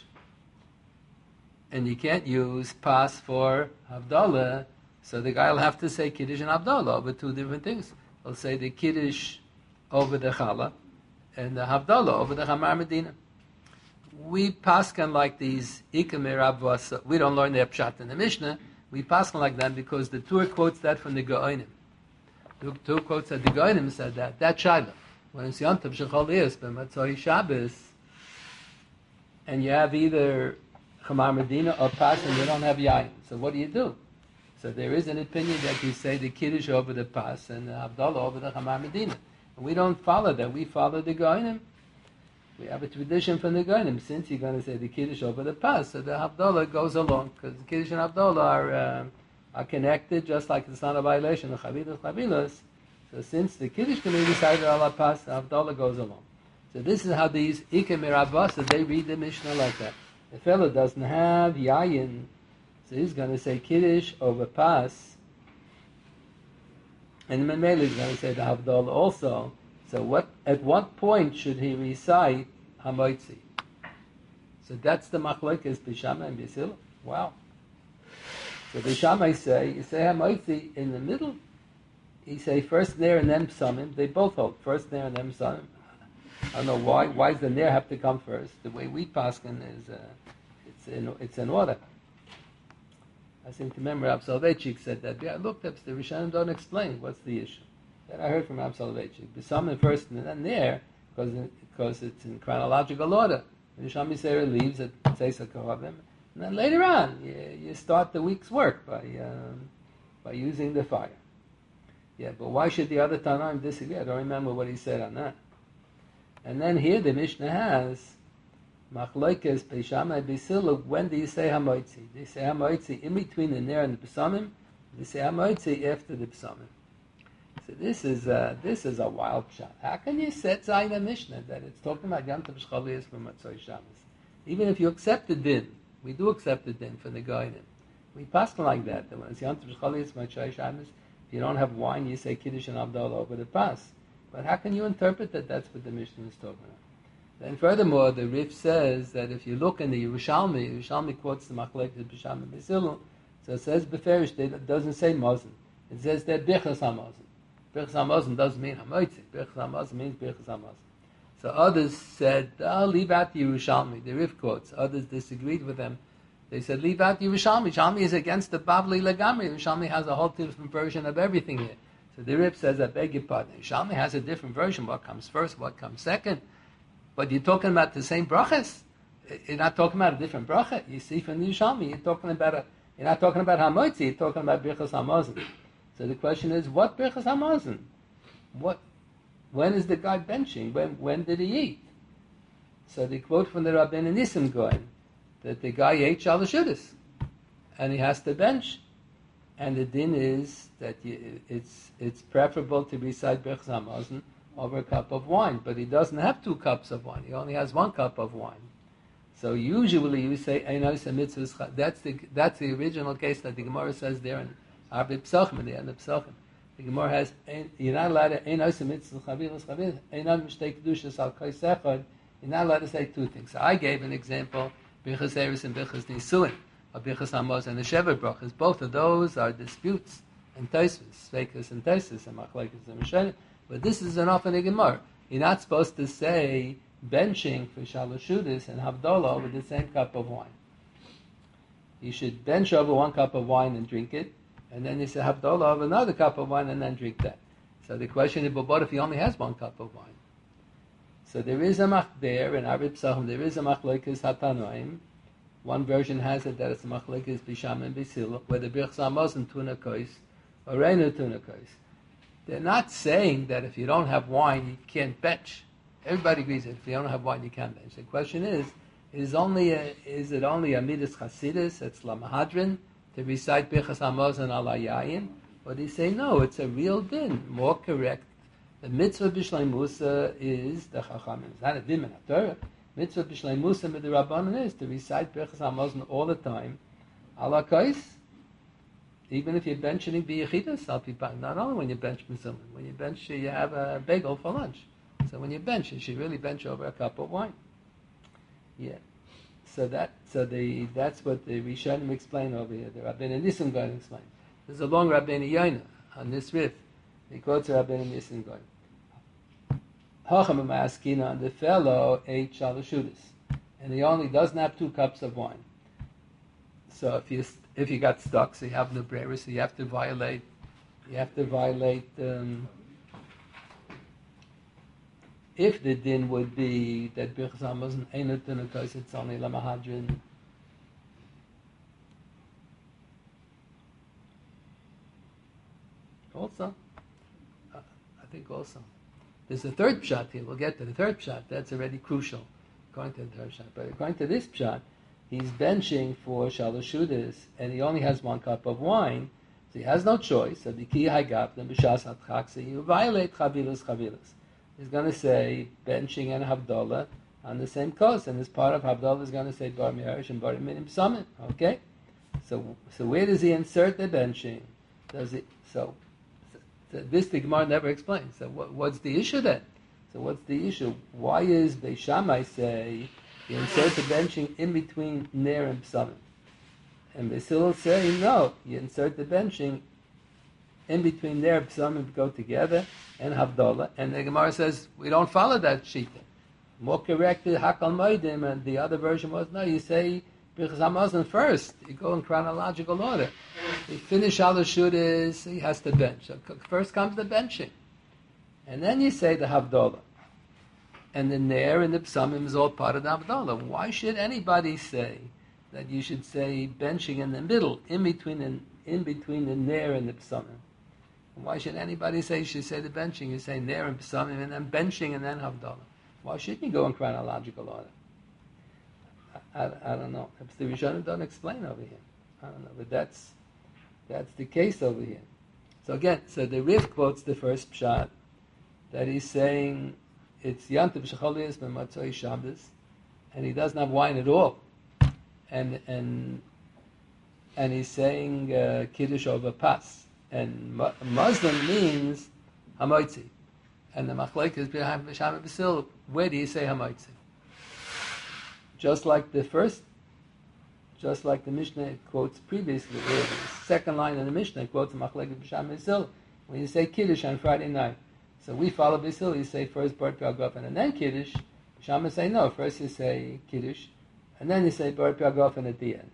and you can't use Pas for Havdalah, so the guy will have to say Kiddush and Havdalah over two different things. He'll say the Kiddush over the Chala, and the Havdalah over the Chamar Medina. We paskan like these Ikamir Avvasa. We don't learn the Pshat in the Mishnah. We paskan like them because the Tur quotes that from the Gaonim. The Tur quotes that the Gaonim said that. That Shaila. When it's Yontav Shechol Yis, B'Matzoi Shabbos, and you have either Chamar Medina or Pas, and you don't have Yain. So what do? So there is an opinion that you say the Kiddush over the Pas and the Havdalah over the Chamar Medina. And we don't follow that. We follow the Gaonim. We have a tradition from the Gaonim. Since you're going to say the Kiddush over the Pas, so the Havdalah goes along, because the Kiddush and Havdalah are connected, just like it's not a violation of Chavilas. So since the Kiddush can be recited ala Pas, the Havdalah goes along. So this is how these Iker Mirabasa, they read the Mishnah like that. The fellow doesn't have Yayin, so he's going to say Kiddush over Pas, and Memele is going to say the Havdalah also. So at what point should he recite Hamoitzi? So that's the machlokes Bishama and Bisil. Wow. So Bishama you say Hamoitzi in the middle. You say first Ner and then Psamim. They both hold first Ner and then Psamim. I don't know why. Why does the Ner have to come first? The way we paskin is it's in order. I seem to remember Rab Soloveitchik said that. Yeah, I looked up. The Rishonim don't explain what's the issue. That I heard from Rab Soloveitchik. Psamim first and then Ner, because it's in chronological order. The Rishon Sarah leaves at Tzeisak Kohavim, and then later on you start the week's work by using the fire. Yeah, but why should the other Tanaim disagree? I don't remember what he said on that. And then here the Mishnah has Machlokes Beishama Bisila. When do you say Hamoitzi? They say Hamoitzi in between the Ner and the Psamim. They say Hamoitzi after the Psamim. So this is a wild shot. How can you set Zayin a Mishnah that it's talking about Yom Tov Shchol Yis from Motzei Shabbos? Even if you accept the din, we do accept the din for the Goyim. We pass like that when it's Yom Tov Shchol Yis Motzei Shabbos, if you don't have wine, you say Kiddush and Havdalah over the Pas. But how can you interpret that that's what the Mishnah is talking about? Then furthermore, the Rif says that if you look in the Yerushalmi quotes the Machlokes B'Sham B'Silu, so it says Beferish, it doesn't say Mozen. It says that Birchas HaMozen. Birchas HaMozen doesn't mean Hamoitzi. Birchas HaMozen means Birchas HaMozen. So others said, leave out the Yerushalmi. The Rif quotes. Others disagreed with them. They said, leave out the Yerushalmi. Yerushalmi is against the Bavli Lagamri. Yerushalmi has a whole different version of everything here. So the Rif says, I beg your pardon. Yerushalmi has a different version. What comes first? What comes second? But you're talking about the same brachas. You're not talking about a different bracha. You see from the Yerushalmi, you're not talking about Hamotzi, you're talking about Birchas Hamazon. So the question is, what Birchas Hamazon? When is the guy benching? When did he eat? So the quote from the Rabbeinu Nisim Goyen, that the guy ate Shalashudas, and he has to bench. And the din is that it's preferable to recite Birchas Hamazon over a cup of wine, but he doesn't have 2 cups of wine. He only has 1 cup of wine. So usually you say Einos Mitzvahs. That's the original case that the Gemara says there in Arbi Psachim, in the end of Psachim. The Gemara has you're not allowed to Einos Mitzvahs Chavilas Chavilas Einos Mishtei Kedushas Al Kais Echad. You're not allowed to say 2 things. So I gave an example: Birchas Eres and Birchas Nisuin, or Birchas Hamazon and the Sheva Brachas. Both of those are disputes and Tosfos, Sveikas and Tosfos, and Machlekes and Rishonim. But this is an often a Gemara. You're not supposed to say benching for Shalashudas and Havdalah with the same cup of wine. You should bench over 1 cup of wine and drink it, and then you say Havdalah over another cup of wine and then drink that. So the question is, but what if he only has 1 cup of wine? So there is a there in Arbi Psachim, there is a machlekes hatanoim. One version has it that it's a machlekes bisham and bisil, whether Birchas Hamazon tuna kois or reinu tuna kois. They're not saying that if you don't have wine, you can't bench. Everybody agrees that if you don't have wine, you can't bench. The question is it only a midas chasidus, it's lamahadrin, to recite Birchas Hamazon al yayin? Or they say, no, it's a real din, more correct. The mitzvah b'shleimusa is the chachamim. It's not a din in the Torah. Mitzvah b'shleimusa with the Rabbanan is to recite Birchas Hamazon all the time. Ala kais, even if you're benching b'yechidas, not only when you bench b'suman. When you bench, you have a bagel for lunch. So when you bench, you should really bench over a cup of wine. Yeah. So that's what the Rishonim explain over here. The Rabbeinu Nisim Goyen explain. There's a long Rabbeinu Yoina on this riff. He quotes Rabbeinu Nisim Goyen. Hachamim Askina, and the fellow ate Shalashudas, and he only doesn't have 2 cups of wine. So if you got stuck, so you have no brera, so you have to violate. If the din would be that Birchas Hamazon ain't a din because it's only lamahadrin. Also, I think also. There's a third pshat here. We'll get to the third pshat. That's already crucial, according to the third pshat. But according to this pshat, he's benching for Shalashudas, and he only has 1 cup of wine, so he has no choice. So the ki hagap, then b'shas hatchak, so you violate chavilas. He's going to say benching and Havdalah on the same course, and as part of Havdalah is going to say bar miharish and bar minim summit. Okay, so where does he insert the benching? So this the Gemara never explains. So what's the issue then? So what's the issue? Why is Beis Shammai say you insert the benching in between ner and psamim, and Beis Hillel say no, you insert the benching in between ner and psamim go together and Havdalah, and the Gemara says we don't follow that shita. More correct is Hakal Moedim, and the other version was no, you say Birchas Hamazon first. You go in chronological order. You finish Shalashudas, he has to bench. So first comes the benching, and then you say the Havdalah, and the ner and the psamim is all part of the Havdalah. Why should anybody say that you should say benching in the middle, in between the ner and the psamim? Why should anybody say you should say the benching? You say ner and psamim, and then benching, and then Havdalah. Why shouldn't you go in chronological order? I don't know. The Rishonim don't explain over here. I don't know, but that's the case over here. So again, the Rif quotes the first pshat that he's saying it's Yantiv Shecholias B'Matzoi Shabbos, and he doesn't have wine at all, and he's saying Kiddush over pas, and Muslim means Hamoitzi, and the Machlek is behind B'Sham B'Sil. Where do you say Hamoitzi? Just like the Mishnah quotes previously, the second line of the Mishnah quotes Machlekes B'Sham B'Sil when you say Kiddush on Friday night. So we follow B'Sil, you say first Bar Piagofen and then Kiddush. B'Sham say no, first you say Kiddush, and then you say Bar Piagofen at the end.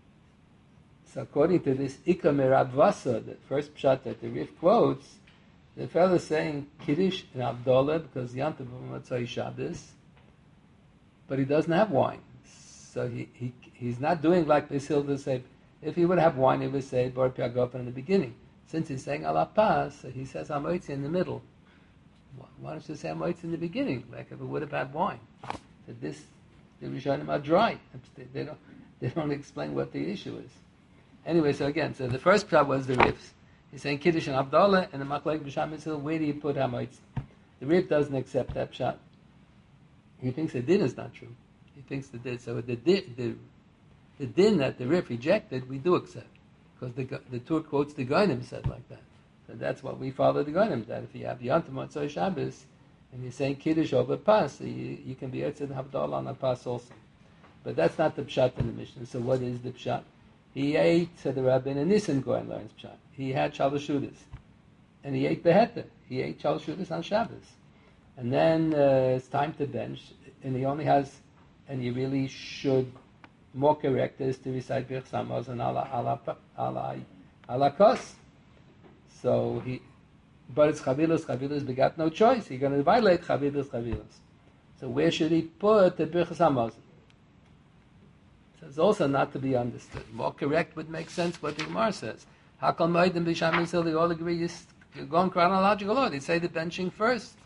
So according to this Ikar Merab Vasa, the first pshat that the Rif quotes, The fellow is saying Kiddush and Havdalah because Yantav Matzai Shabbos, but he doesn't have wine. So he's not doing like Basilda said. If he would have wine, he would say Bar Piagofen in the beginning. Since he's saying Alapas, so he says Hamoitzi in the middle. Why don't you say Hamoitzi in the beginning, like if it would have had wine? That the Rishonim are dry. They don't explain what the issue is. Anyway, so the first pshat was the Rifs. He's saying Kiddush and Havdalah, and the Machlek B'Sham Yisrael, where do you put Hamoitzi? The Rif doesn't accept that pshat. He thinks the din is not true. He thinks the din. So the din that the Rif rejected, we do accept. Because the Tur quotes the Goinim said like that. So that's what we follow the Goinim, that if you have Yom Tov Motzei Shabbos, and you're saying Kiddush over Pas, so you can be Etzed Havdalah on a Pas also. But that's not the pshat in the Mishnah. So what is the pshat? He ate, said the Rabbein, and Nissen Goin learns pshat. He had Shalashudas. And he ate Beheta. He ate Shalashudas on Shabbos. And then it's time to bench, and he only has, and you really should, more correct is to recite Birch Samos and ala kos. So but it's Chavilos begat no choice. He's going to violate Chavilos. So where should he put the Birch Samos? So it's also not to be understood. More correct would make sense what the Gemara says. Hakal Moed and Bisham Yisrael, they all agree you're going chronological order. They say the benching first.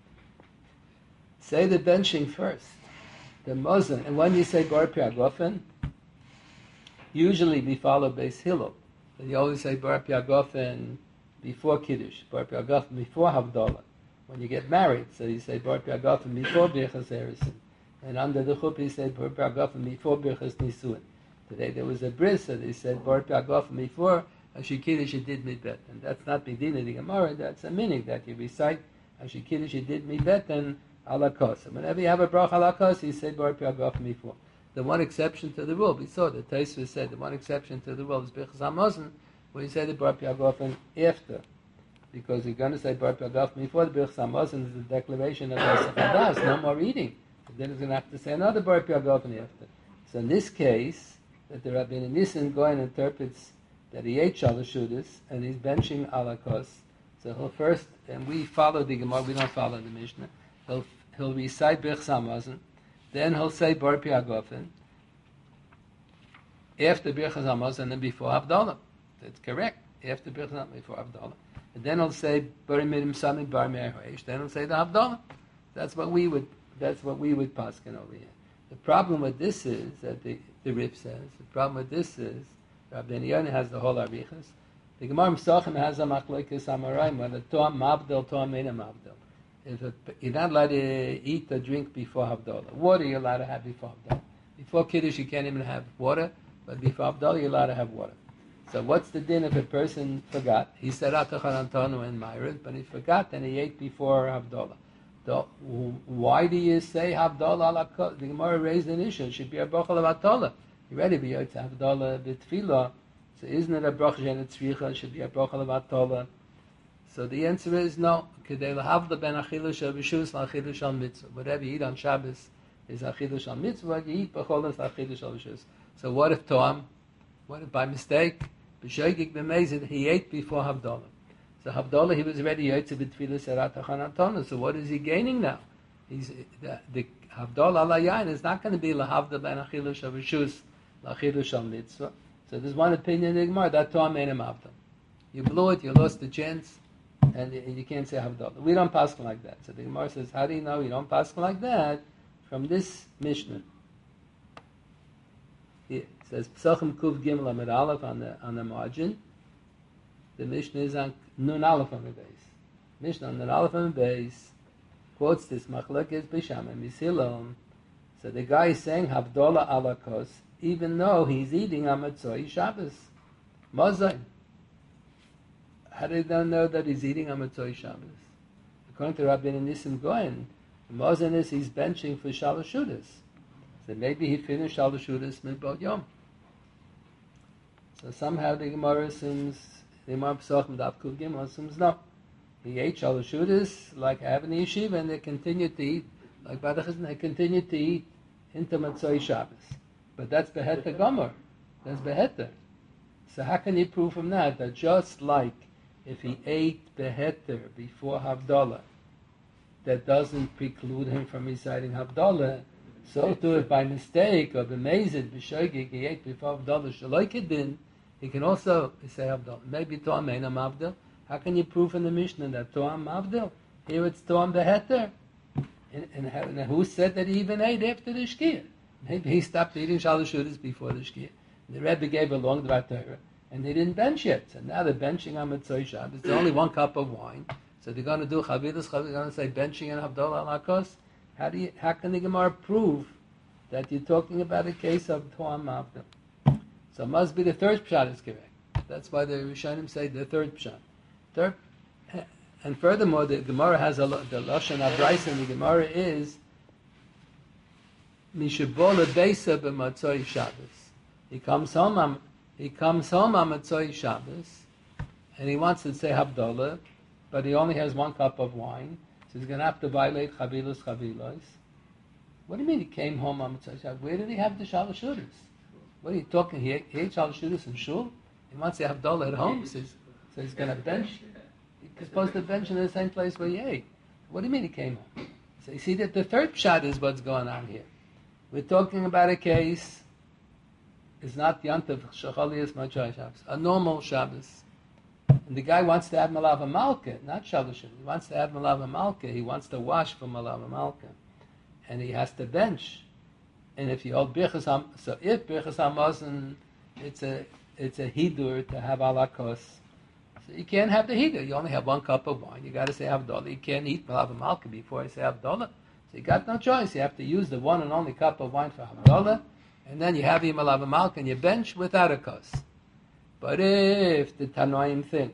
Say the benching first. The Mozen. And when you say Bar Piagofen, usually we follow Beis Hillel. But you always say Bar Piagofen before Kiddush, Bar Piagofen before Havdalah. When you get married, so you say Bar Piagofen before Birchas Eresin. And under the Chuppah you say Bar Piagofen before Birchas Nisuin. Today there was a bris, so they said Bar Piagofen before Asher Kiddush did Midbet. And that's not Medina the Gemara, that's a meaning that you recite Asher Kiddush did Midbet and ala kos. Whenever you have a brach ala kos, you say Bar Piagofen before. The one exception to the rule, we saw the Tosfos said the one exception to the rule is Birchas Hamazon, where you say the Bar Piagofen after. Because you're going to say Bar Piagofen before the Birchas Hamazon is the declaration of Asaf Hadas, no more eating. Then he's going to have to say another Bar Piagofen after. So in this case, that the Rabbeinu Nissen Goyen interprets that he ate Shalashudas and he's benching ala kos. So he'll first, and we follow the Gemara, we don't follow the Mishnah. He'll recite Birchas Hamazon, then he'll say Bar Piagofen after Birchas Hamazon and before Havdalah. That's correct. After Birchas Hamazon before Havdalah. And then he'll say Bar Mirim Sami Bar Meir Hoish. Then he'll say the Havdalah. That's what we would paskin over here. The problem with this is that the Rif says. The problem with this is Rabbi Yonah has the whole arichas. The Gemara Pesachim has a machlokes amarayim whether Toam Mavdel, Toam Meina Mavdel. If you're not allowed to eat or drink before Havdalah. Water you're allowed to have before Havdalah. Before Kiddush you can't even have water, but before Havdalah you're allowed to have water. So what's the din if a person forgot? He said Atachan Antonu and Myrid, but he forgot and he ate before Havdalah. So why do you say Havdalah ala kos? The Gemara raised an issue. It should be a brachal of Havdalah. You ready to be Havdalah b'tfilah. So isn't it a brachal and tzricha? It should be a brachal of Havdalah. So the answer is no. Whatever you eat on Shabbos is achilush al mitzvah. You eat b'chol is achilush al rishus. So what if Toam? What if by mistake b'shoigig b'mezid he ate before Havdalah? So Havdalah he was already yotze b'tfilah serat achan antonu. So what is he gaining now? He's the Havdalah ala yain is not going to be lahavda ben achilush al rishus lachilush al mitzvah. So there's one opinion in the Gemara that Toam ain't avdal. You blew it. You lost the chance. And you can't say Havdalah. We don't pass like that. So the Gemara says, how do you know you don't pass like that? From this Mishnah. Here, it says, Pesachim Kuv Gimel Amid Aleph on the margin. The Mishnah is on Nun Aleph on the base. Mishnah on Nun Aleph on the base quotes this, Machlokes Bisham and Misilom. So the guy is saying Havdalah ala kos, even though he's eating on Matzoi Shabbos. Mozain. How do they know that he's eating on Matzoi Shabbos? According to Rabbeinu Nissen Goyen, the Mozen is he's benching for Shalashudas. So maybe he finished Shalashudas Midbot Yom. So somehow the Gemara assumes, the Gemara Pesachim Daf Kuf Gimel assumes no. He ate Shalashudas like having the yeshiva and they continued to eat, like Badachas, they continued to eat into Matzoi Shabbos. But that's Beheta Gomer. That's Beheta. So how can you prove from that just like if he ate beheter before Havdalah, that doesn't preclude him from reciting Havdalah. So too, if by mistake or b'mezid b'shoigig he ate before Havdalah shaloikidin, he can also say Havdalah. Maybe Toam Eina Mavdil. How can you prove in the Mishnah that Toam Mavdil? Here it's Toam beheter. And who said that he even ate after the Shkia? Maybe he stopped eating shalashudas before the Shkia. The Rebbe gave a long Dvar Torah, and they didn't bench yet. So now they're benching on Mitzvah Shabbos. There's only one cup of wine. So they're going to do Chavidas, they're going to say benching and Havdalah al Hakos. How can the Gemara prove that you're talking about a case of Toam Mavdil? So it must be the third pshat is correct. That's why the Rishonim say the third pshat. And furthermore, the Gemara has the Lashon HaBraisa in the Gemara is Mishabola Beisa b'Matzoi Shabbos. He comes home on Matzoi Shabbos, and he wants to say Havdalah, but he only has one cup of wine, so he's going to have to violate Chavilos. What do you mean he came home on Matzoi Shabbos? Where did he have the shalashudas? What are you talking? He ate shalashudas in shul? He wants to have Havdalah at home, so he's going to bench. He's supposed to bench in the same place where he ate. What do you mean he came home? So you see that the third pshat is what's going on here. We're talking about a case, it's not Yantav Shachalias Matzoi Shabbos, a normal Shabbos. And the guy wants to have Malava Malka, not Shalashudas. He wants to have Malava Malka. He wants to wash for Malava Malka. And he has to bench. And if you hold Birchas so if Birchas HaMazon, it's a hidur to have alakos. So you can't have the hidur. You only have one cup of wine. You got to say Havdalah. You can't eat Malava Malka before you say Havdalah. So you got no choice. You have to use the one and only cup of wine for Havdalah, and then you have your Malava Malka and you bench without a kos. But if the Tanoim think,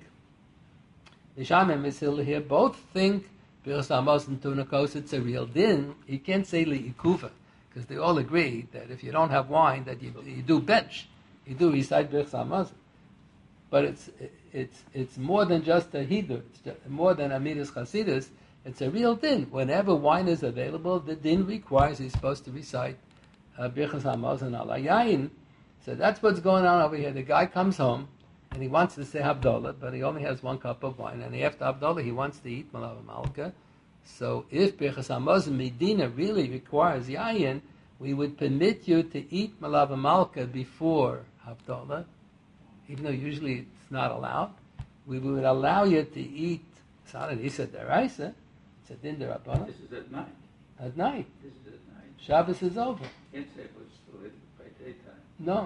the Shamim is here, both think Birchas HaMazon Tuna Kos, it's a real din, you can't say Li'ikuva, because they all agree that if you don't have wine, that you do bench. You do recite Birchas HaMazon. But it's more than just a hidur. It's more than a midas chasidus. It's a real din. Whenever wine is available, the din requires he's supposed to recite Birchas HaMazon al Yayin. So that's what's going on over here. The guy comes home and he wants to say Havdalah, but he only has one cup of wine. And after Havdalah, he wants to eat Malava Malka. So if Birchas HaMazon Medina really requires Yayin, we would permit you to eat Malava Malka before Havdalah, even though usually it's not allowed. We would allow you to eat. It's not an Issa Deraisa. It's a Din Derabbanan. This is at night. At night. This is at night. Shabbos is over. Can't say it was still by daytime. No.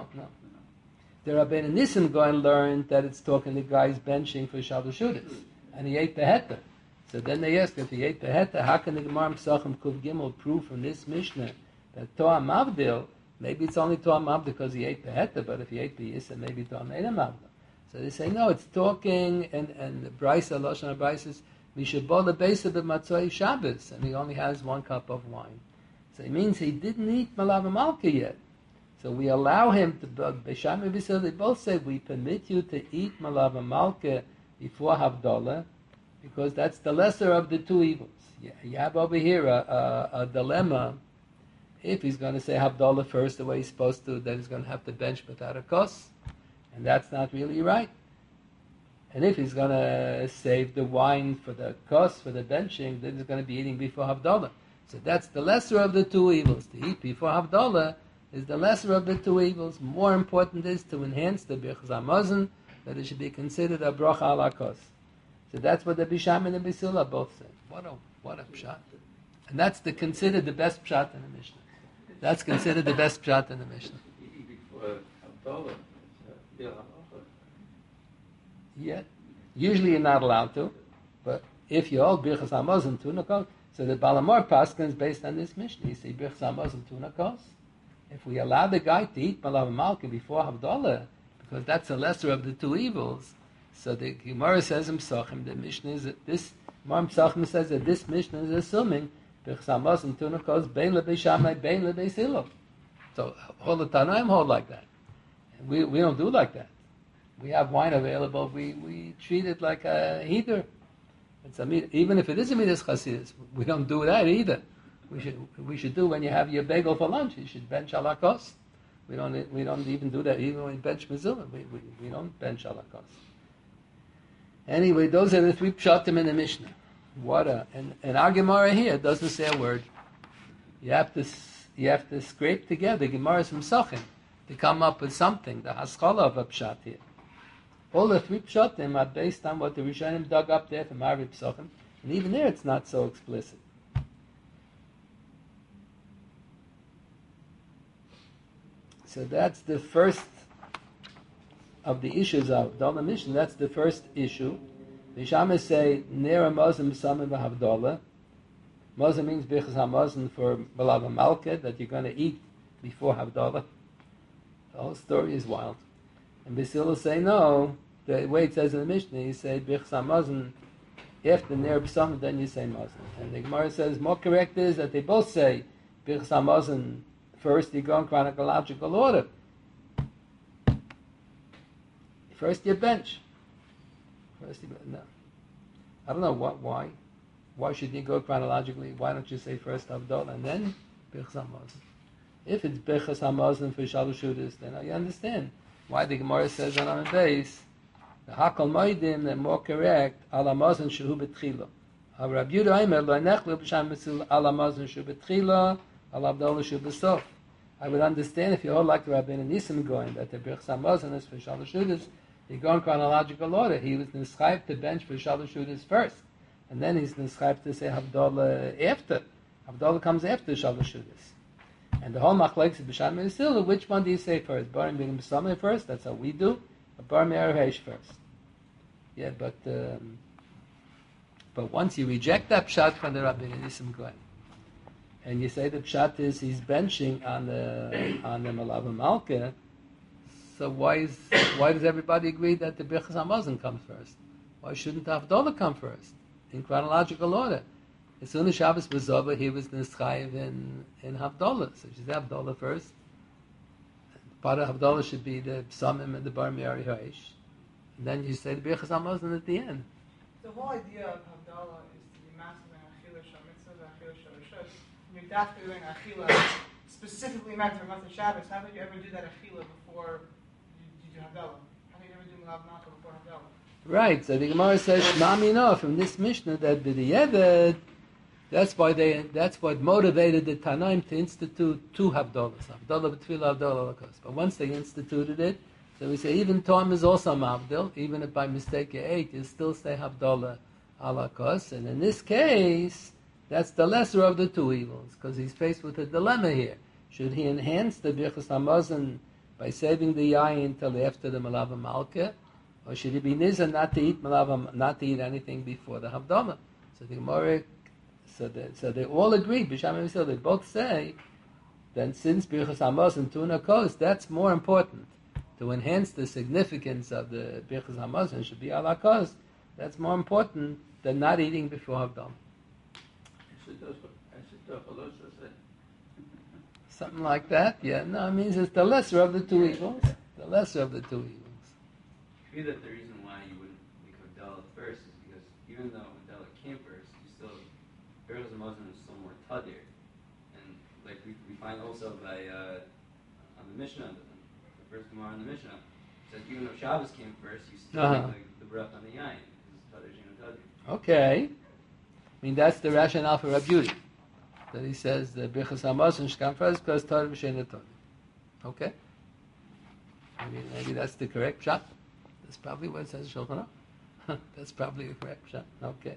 The Rabbeinu Nissim go and learn that it's talking the guy's benching for Shalashudas, and he ate the heta. So then they ask, if he ate the heta, how can the Gemara Pesachim Kuv Gimel prove from this Mishnah that Toam Mavdil, maybe it's only Toam Mavdil because he ate the heta, but if he ate the Yisa, maybe Toam Eina Mavdil. So they say, no, it's talking, and the Brisa, Lashon HaBraisa is, Mishabola Beisa b'Matzoi Shabbos, and he only has one cup of wine. So it means he didn't eat Malava Malka yet. So we allow him to, Beisham and Bissel, they both say, we permit you to eat Malava Malka before Havdalah, because that's the lesser of the two evils. You have over here a dilemma. If he's going to say Havdalah first the way he's supposed to, then he's going to have to bench without a kos, and that's not really right. And if he's going to save the wine for the kos, for the benching, then he's going to be eating before Havdalah. So that's the lesser of the two evils. To eat before Havdalah is the lesser of the two evils. More important is to enhance the Birchas HaMazon, that it should be considered a bracha ala kos. So that's what the Bisham and the Bisila both say. What a pshat. And that's considered the best pshat in the Mishnah. That's considered the best pshat in the Mishnah. Before Havdalah, it's Yeah. Usually you're not allowed to, but if you hold Birchas HaMazon Tuna Kos, so the Balamor Paskin is based on this Mishnah. You say Birchas HaMazon Tuna Kos. If we allow the guy to eat Malava Malka before Havdalah, because that's the lesser of the two evils, so the Gemara says in Pesachim, the Mishnah is that this Gemara in Pesachim says that this Mishnah is assuming Birchas HaMazon Tuna Kos Bein LeBeis Shammai Bein LeBeis Hillel. So all the Tanaim hold like that. And we don't do like that. We have wine available. We treat it like a heater. It's even if it is a midas chasidus, we don't do that either. We should do when you have your bagel for lunch. You should bench ala kos. We don't even do that even when we bench mezuzah. We don't bench ala kos. Anyway, those are the three pshatim in the Mishnah. And our Gemara here doesn't say a word. You have to scrape together Gemaras from Sochem to come up with something, the haskalah of a pshat here. All the three pshatim are based on what the Rishonim dug up there from Arvi Psochem, and even there it's not so explicit. So that's the first of the issues of Havdalah Mishnah. That's the first issue. The Shammai say, Nera Mozim Samim Havdalah. Mozim means Bichas HaMozim for Balav Malka, that you're going to eat before Havdalah. The whole story is wild. And Basil say, no, the way it says in the Mishnah, you say Bichas HaMozim, after Nera B'Samim, then you say Mozim. And the Gemara says, more correct is that they both say Bichas HaMozim first, you go in chronological order. First you bench. No. I don't know why. Why should you go chronologically? Why don't you say first Havdalah and then Birchas HaMazon? If it's Birchas HaMazon for Shalosh Shudas, then I understand why the Gemara says on the base, the Hakol Moedim, they're more correct, Al HaMazon Shehu B'Tchila. Rabbi Yehuda Omer, Lo Nechlu B'Sham Mitzil Al HaMazon Shehu B'Tchila, Al Havdalah Shehu B'Sof. I would understand if you all like the Rabbeinu Nisim going, that the Birchas HaMazon is for Shalosh Shudas, you go in chronological order. He was described to bench for Shalosh Shudas first. And then he's described to say Havdalah after. Havdalah comes after Shalosh Shudas. And the whole machlekes is B'Sham and Yisrael. Which one do you say first? Bar Minim B'Sameh first? That's how we do. Or Bar Me'er Heish first? Yeah, but once you reject that pshat from the Rabbeinu Nisim Goen, and you say the pshat is he's benching on the Malava Malka, so why does everybody agree that the Birchas HaMazon comes first? Why shouldn't the Havdalah come first? In chronological order. As soon as Shabbos was over, he was Nischayev in Havdalah. So she said Havdalah first. Part of Havdalah should be the Psamim and the Bar Me'ari Haish. And then you say the Birchas HaMazon at the end. The whole idea of Havdalah is to be massive in Achila Shamitzah and Achila Shalashus. You're definitely doing Achila specifically meant for Motzei Shabbos. How did you ever do that Achila before you do Havdalah? How did you ever do Malav Malka before Havdalah? Right, so the Gemara says, Shmami from this Mishnah that B'di'evet, that's what motivated the Tanaim to institute two Havdalahs, Havdalah B'Tfilah, Havdalah Lakos. But once they instituted it, so we say even Tom is also Mavdil, even if by mistake you ate, you still say Havdalah Alakos. And in this case, that's the lesser of the two evils, because he's faced with a dilemma here. Should he enhance the Birchas HaMazon by saving the yayin until after the Malava Malka, or should he be nizar not to eat Malava, not to eat anything before the Havdalah? So the Gemara, so they all agree. B'Sham and Yisrael, they both say that since Birchas HaMazon Tuna Kos, that's more important to enhance the significance of the Birchas HaMazon should be ala kos. That's more important than not eating before Havdalah. Something like that, yeah. No, it means it's the lesser of the two evils. The lesser of the two evils. It could be that the reason why you wouldn't make Havdalah first is because even though Havdalah came first, you still, Birchas HaMazon is still more tadir. And like we find also by, on the Mishnah, the first Gemara on the Mishnah, it says even though Shabbos came first, you still make the brach on the yayin, because it's tadir, tadir. Okay. I mean, that's the rationale for Rabbi Yehuda. That he says the Birchas HaMazon should come first because Torah b'Shein Torah. Okay? Maybe that's the correct shot. That's probably what it says in Shulchan Aruch. That's probably the correct shot. Okay.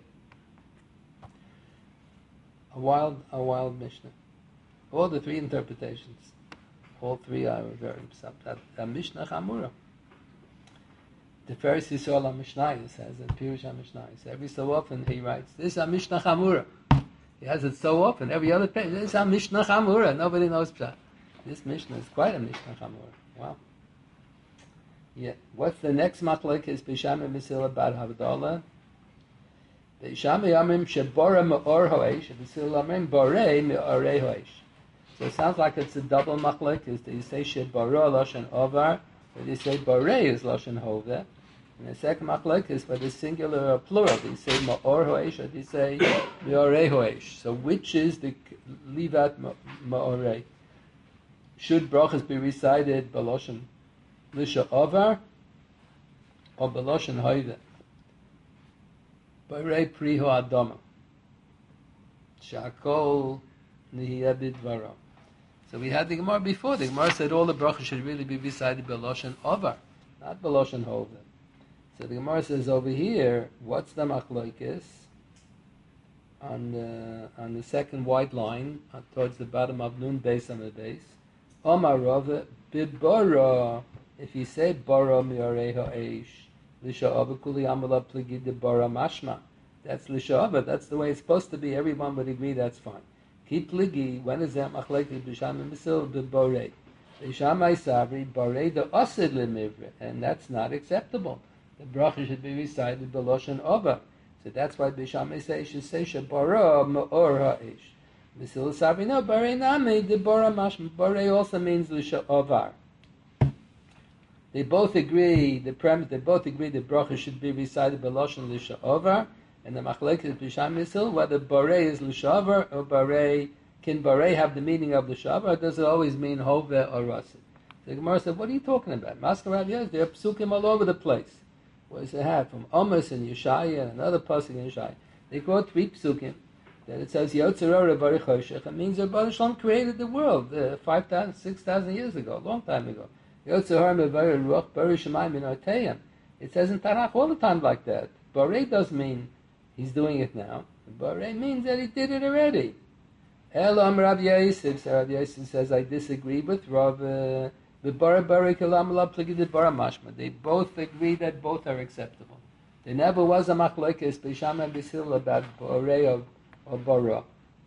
A wild Mishnah. All the three interpretations. All three are very a Mishnah Chamura. The first Yisrael HaMishnah says, and Pirush HaMishnah, every so often he writes, this is a Mishnah Chamura. He has it so often, every other page, this is a Mishnah Chamura. Nobody knows Pshat. This Mishnah is quite a Mishnah Chamura. Wow. Yeah. What's the next machlek is B'Sham and Yisrael Bar Havdalah. B'Sham Yamim Shebora Me'or Hoesh, B'Yisrael Yamim Borei Me'orei Hoesh. So it sounds like it's a double machlek. Is that you say Shebora Loshen Ovar, or you say Borei is Loshen Hove. And the second machlek is for the singular or plural. Do you say Ma'or Hoesh or do you say Me'orei Hoesh? So which is the Livat Ma'orei? Should brachas be recited Baloshen Lisha Ovar or Baloshen Hoive? Barei Priho Adama. Shakol Nihiyah Bidvaro. So we had the Gemara before. The Gemara said all the brachas should really be beside Beloshen Ovar, not Beloshen Hover. So the Gemara says over here, what's the machlokes on the second white line towards the bottom of Nun Beis on the base? Omar Rava Bibara. If you say Bara Miarei Ha'esh, Lisha'ava Kuli Amala Pligi de Bara Mashma. That's Lisha'ava. That's the way it's supposed to be. Everyone would agree that's fine. Keep Pligi. When is that machlokes B'Sham and Misil B'Borei? B'Shamai Savri Borei the Osid Lemivre, and that's not acceptable. The bracha should be recited Beloshen Ova. So that's why B'Shamai say should say Shabara Ma'or Ha'esh. Misil Savri no Borei Nami de Bara Mashma. Borei also means Lisha'avar. They both agree. They both agree the bracha should be recited Beloshen Lisha'avar. And the machlekes is B'Sham Misil, whether Barei is L'shavar or Barei, can Barei have the meaning of L'shavar, or does it always mean Hove or Rasid? The Gemara said, what are you talking about? Maskarav, yes, there are psukim all over the place. What does it have? From Amos and Yeshaya and another pasuk in Yeshaya. They quote 3 psukim. Then it says, Yotzerah Rebari Choshech. It means that Baruch Shalom created the world 5,000, 6,000 years ago, a long time ago. Yotzerah Rebari Ruach Bari Shemayim in Arteyam. It says in Tanakh all the time like that. Barei does mean he's doing it now. Barei means that he did it already. Elam Rav Yosef. So Rav Yosef says, I disagree with Rav. The Bara Barei Kalam La Pligi Bara Mashma. They both agree that both are acceptable. There never was a machlokes B'Sham and B'Sil about Barei or Bara.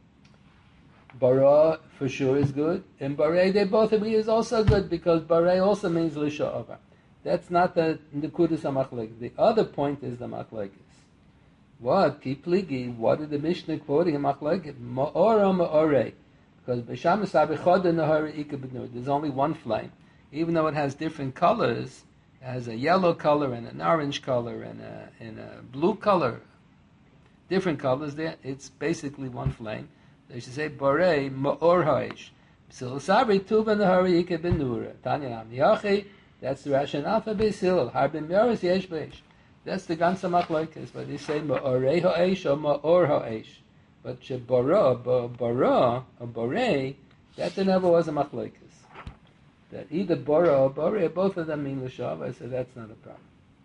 Bara for sure is good, and Barei they both agree is also good because Barei also means Lisha'avar. That's not the Kudus HaMachlokes. The other point is the machlokes. What? Kipligi, what did the Mishnah quoting in Machlokes? Ma'ora ma'orei. Because B'Sham Sabichoda Nahari Ika B'nur. There's only one flame. Even though it has different colors, it has a yellow color and an orange color and a blue color. Different colors there. It's basically one flame. They should say Borei Ma'or Ha'ish. B'sil Sabri Tuba Nahari Ika B'nur. Tanya Nam Yachi. That's the rationale for B'sil. Harbin Me'oris Yesh B'Ish. That's the ganze machlokes, but they say ma'orei ha'esh or ma'or ha'esh. But bara or borei, that there never was a machlokes. That either bara or borei, both of them mean l'shavar, so that's not a problem.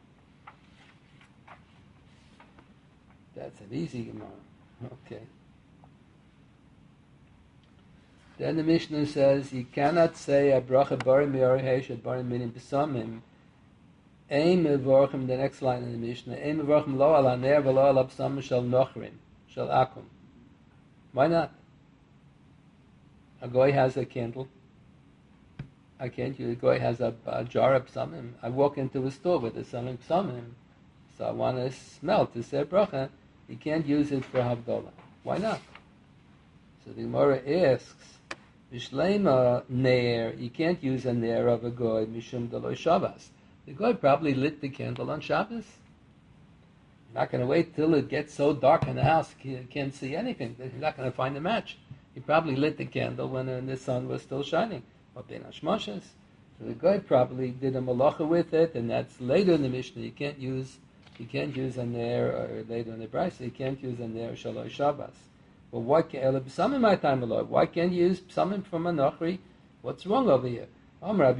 That's an easy Gemara. Okay. Then the Mishnah says you cannot say a bracha bari mi'orei ha'esh or bari minim b'samim. Ein mevorchim, the next line in the Mishnah. Ein mevorchim lo ala ner v'lo ala b'samim shel nochrim, shel akum. Why not? A goy has a candle. I can't use. A goy has a jar of psamim. I walk into a store with a selling psamim, so I want to smell to say bracha. You can't use it for havdalah. Why not? So the Gemara asks, Mishlema ner. You can't use a ner of a goy mishum delo shavas. The guy probably lit the candle on Shabbos. You're not going to wait till it gets so dark in the house he can't see anything. You're not going to find a match. He probably lit the candle when the sun was still shining. So the guy probably did a malacha with it, and that's later in the Mishnah. You can't use a ner, or later in the Brisa, you can't use a ner shalosh Shabbos. But why can't you use psamim from a nochri? What's wrong over here? Not that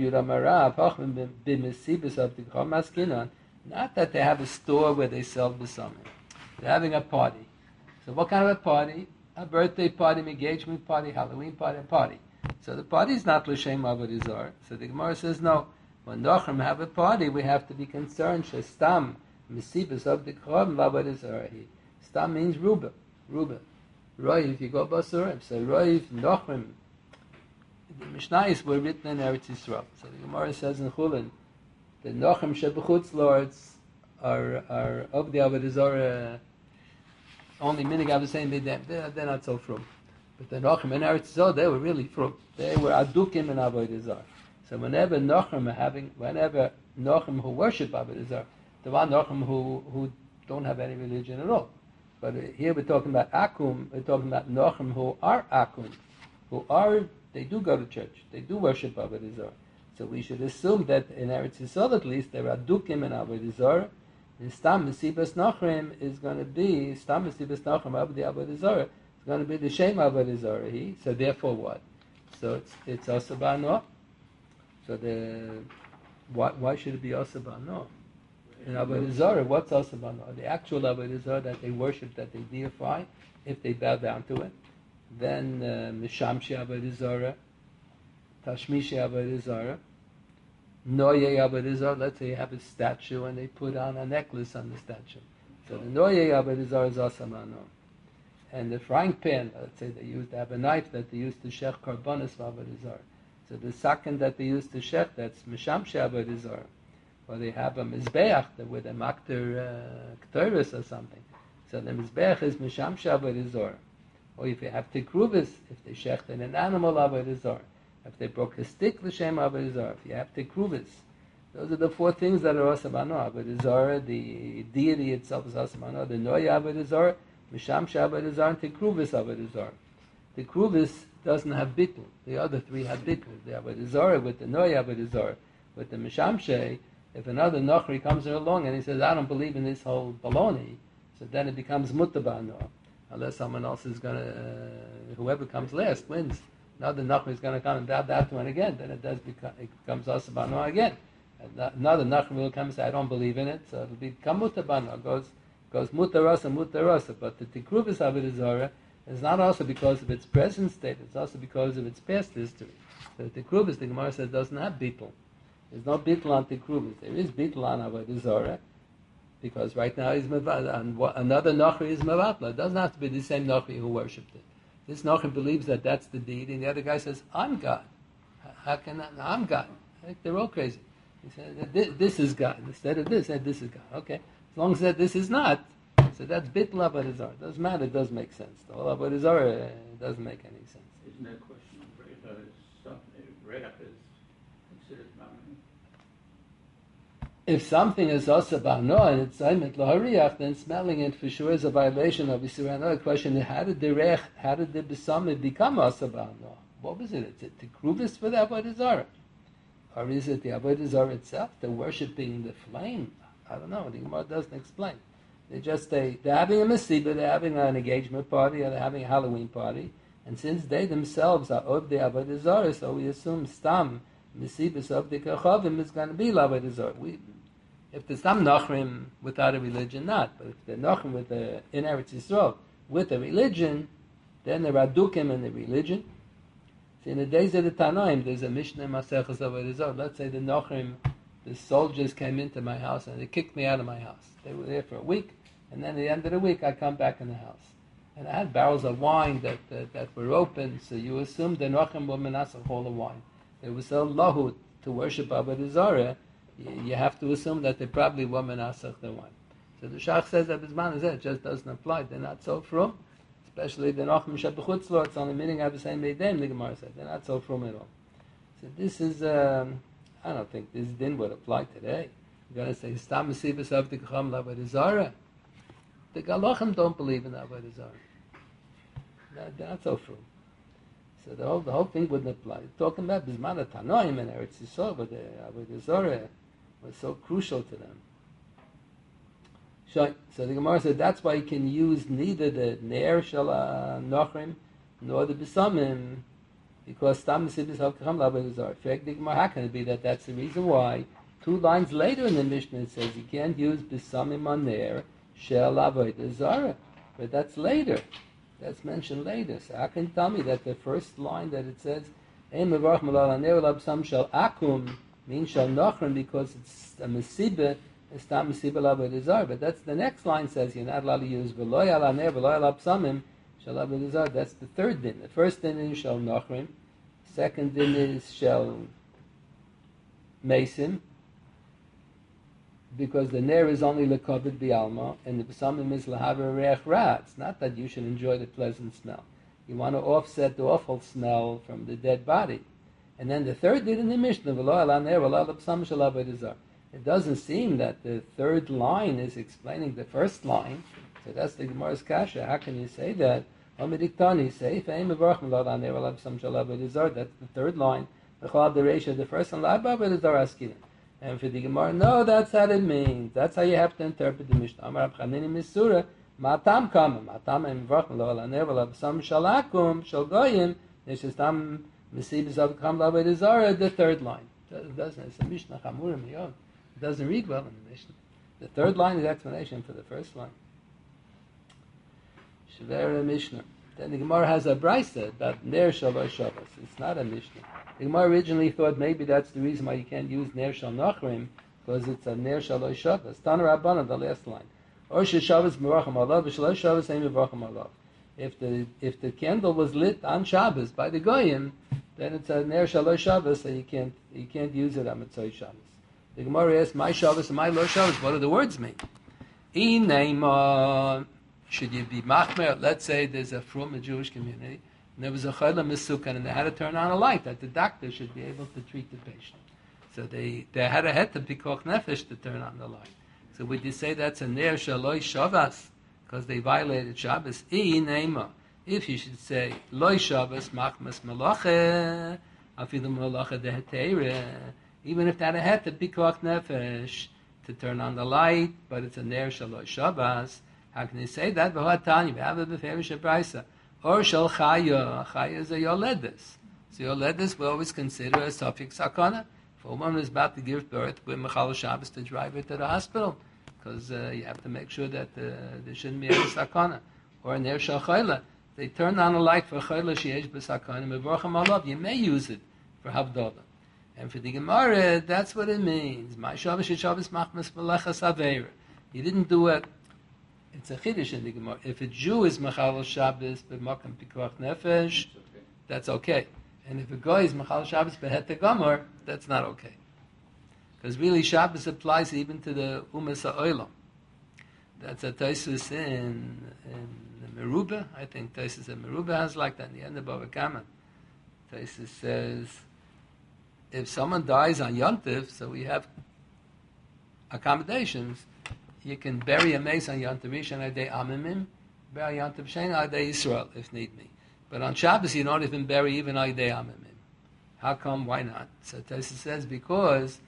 they have a store where they sell b'samim. They're having a party. So what kind of a party? A birthday party, an engagement party, Halloween party, a party. So the party is not l'shem avodah zarah. So the Gemara says no. When Nochrim have a party, we have to be concerned. Shestam mesibas of the chom avodah zarah. Stam means ruba. Roiv, you go basurim. So Roiv, Nochrim. The Mishnayos were written in Eretz Yisrael. So the Gemara says in Chulin, the Nochrim Shebechutz lords are of the Avodah Zarah. Only minig I was saying they're not so frum. But the Nochrim in Eretz Yisrael, they were really frum. They were adukim in Avodah Zarah. So whenever Nochrim who worship Avodah Zarah, there are Nochrim who don't have any religion at all. But here we're talking about Akum. We're talking about Nochrim who are Akum, they do go to church. They do worship Avodah Zarah. So we should assume that in Eretz Yisrael at least there are dukim in Avodah Zarah, And Stam Mesibas Nachrim is going to be Stam Mesibas Nachrim Abdi Avodah Zarah. It's going to be the Shem Avodah Zarah. So therefore, what? So it's Asabano. So why should it be Asabano? In Avodah Zarah, what's Asabano? The actual Avodah Zarah that they worship, that they deify, if they bow down to it. Then Mishamshi Avodah Zarah, Tashmishi Avodah Zarah, Noye Avodah Zarah. Let's say you have a statue and they put on a necklace on the statue. So the Noye Avodah Zarah is Asamano. And the frying pan, let's say they have a knife that they used to shech karbonis Avodah Zarah. So the sakin that they used to shech, that's Mishamshi Avodah Zarah. Or they have a mizbeach with a makter k'toris or something. So the mizbeach is Mishamshi Avodah Zarah. Or if you have tikruvis, if they shechten an animal Avodah Zarah. If they broke a stick, l'shem Avodah Zarah. If you have tikruvis. Those are the four things that are Asabano. Avodah Zarah, the deity itself is Asabano. The Noya Avodah Zarah, Mishamshi Avodah Zarah, and tikruvis Avodah Zarah. Tikruvis doesn't have bittul. The other three have bittul. The Avodah Zarah with the Noya Avodah Zarah. With the Mishamshi, if another Nochri comes along and he says, I don't believe in this whole baloney, so then it becomes mutabano. Unless someone else is going to, whoever comes last wins. Another Nachri is going to come and bow down to one again. Then it becomes Asabano again. Another Nachri will come and say, I don't believe in it. So it'll become Mutabano. It goes Mutarasa. But the Tikruvis Avodah Zarah is not also because of its present state. It's also because of its past history. So the Tikruvis, the Gemara says, doesn't have bittul. There's no bittul on Tikruvis. There is bittul on Avodah Zarah. Because right now he's Mevatla, and another Nachri is Mevatla. It doesn't have to be the same Nachri who worshipped it. This Nachri believes that that's the deed, and the other guy says, I'm God. How can I'm God? They're all crazy. He said, this is God. Instead of this, this is God. Okay. As long as that this is not, so that's Bittul Avodah Zarah. It doesn't matter, it does make sense. The whole Avodah Zarah doesn't make any sense. Isn't that question of Reach is considered Mamoni? If something is Asabano and it's Zaymet Lahariach, then smelling it for sure is a violation of Yisrael. Another question is, how did the Besamid become Asabano? What was it? Is it the Tikruvis for the Avodah Zarah? Or is it the Avodah Zarah itself? They're worshipping the flame? I don't know. The Gemara doesn't explain. They're having a Masibah, they're having an engagement party, or they're having a Halloween party, and since they themselves are of the Avodah Zarah, so we assume Stam, Masibah of the Kachavim is going to be Avodah Zarah. If there's some Nachrim without a religion, not. But if they're Nachrim with the in Eretz Yisrael with a religion, then they're Adukim in the religion. See, in the days of the Tanoim, there's a Mishnah Maseches Avodah Zarah. Let's say the Nachrim, the soldiers came into my house and they kicked me out of my house. They were there for a week, and then at the end of the week, I come back in the house. And I had barrels of wine that were open, so you assume the Nachrim were Menasach all the wine. They were so lahut to worship Avodah Zarah, you have to assume that they probably were menasach the wine. So the Shach says that Bisman is it just doesn't apply. They're not so frum, especially the Nachum Shabechutzlo. It's only meaning have the same Meidem. The Gemara said they're not so frum at all. So this is I don't think this din would apply today. You're going to say Stam Mesibas of the Kacham Avodah Zarah. The Galachim don't believe in Avodah Zarah. They're not so frum. So the whole thing wouldn't apply. Talking about Bisman Tanoim and Eretz Yisrael, but the Avodah Zarah was so crucial to them. So the Gemara said that's why you can use neither the Ne'er Shel Nochrim nor the Besamim, because Stam Mesibas of Kacham Avodah Zarah. In fact, the Gemara, how can it be that's the reason why? 2 lines later in the Mishnah it says you can't use Besamim on Ne'er Shel Avodah Zarah, but that's later. That's mentioned later. So how can you tell me that the first line that it says Ein Mevarach Malal Ne'er Labsam Shel Akum means Shel Nochrim because it's a Mesibah, it's not Mesibah Avodah Zarah. But that's the next line says you're not allowed to use V'lo Yala Ne'er V'lo Yala B'samim Shel Avodah Zarah. That's the third din. The first din is Shel Nochrim. Second din is Shel Mesim, because the Ner is only Lekobed Bialma, and the B'samim is Lahaver Reach Ra. It's not that you should enjoy the pleasant smell. You want to offset the awful smell from the dead body. And then the third din in the Mishnah, it doesn't seem that the third line is explaining the first line. So that's the Gemara's kasha. How can you say that? That's the third line. The first line, And for the Gemara, no, that's what it means. That's how you have to interpret the Mishnah. Amar Rab Chanina Misura, Matam Kama, Matam Emvrachim Lo Alaner V'Lav Sam Shalakum Shal Goyim Neshestam Mesibes Av Kam Laved Zara. The third line. It doesn't. It's a Mishnah Chamurim Yom. It doesn't read well in the Mishnah. The third line is explanation for the first line. Shver Mishnah. Then the Gemara has a brisa about Ner Shaloi Shabbos. It's not a Mishnah. The Gemara originally thought maybe that's the reason why you can't use Ner Shal Nachrim, because it's a Ner Shaloi Shabbos. Tana Rabbanan, the last line. Or Shabbos Merachim Alav, Shaloi Shabbos Ein Merachim Alav. If the candle was lit on Shabbos by the Goyim, then it's a Ner Shaloi Shabbos, so you can't use it on Mitzvah Shabbos. The Gemara asks, my Shabbos and my Lo Shabbos, what do the words mean? Ineima. Should you be machmer? Let's say there's a from Jewish community, and there was a chayla misukan, and they had to turn on a light that the doctor should be able to treat the patient. So they had a head to pikuach nefesh to turn on the light. So would you say that's a ner shaloi shavas because they violated Shabbos? Neima. If you should say loy Shabbos machmas malacha, afilu malacha deheteire, even if that had to pikuach nefesh to turn on the light, but it's a ner shaloi Shabbos. How can you say that? V'hatani, we have a beferish brisa. Or shel chaya. Chaya is a yoledis. So yoledis we always consider a suffix sakana. If a woman is about to give birth, we're mechal Shabbos to drive her to the hospital, because you have to make sure that there shouldn't be any sakana. Or ner shel chayla. They turn on a light for chayla sheyesh b'sakana mevorcham alav. You may use it for havdalah. And for the Gemara, that's what it means. My Shabbos Shabbos machmas melechas aveira. You didn't do it. It's a chiddush in the Gemara. If a Jew is machal Shabbos b'makam pikuach nefesh, that's okay. And if a guy is machal Shabbos b'het gomer, that's not okay. Because really Shabbos applies even to the umas ha'olam. That's a Taisus in the Merubah. I think Taisus in Merubah has like that in the end of Bava Kama. Taisus says, if someone dies on Yontif, so we have accommodations, you can bury a mace on Yontif Rishon Adei Amimim, bury Yontif Sheni Adei Yisrael, if need be. But on Shabbos, you don't even bury even Adei Amimim. How come? Why not? So Taisus says, because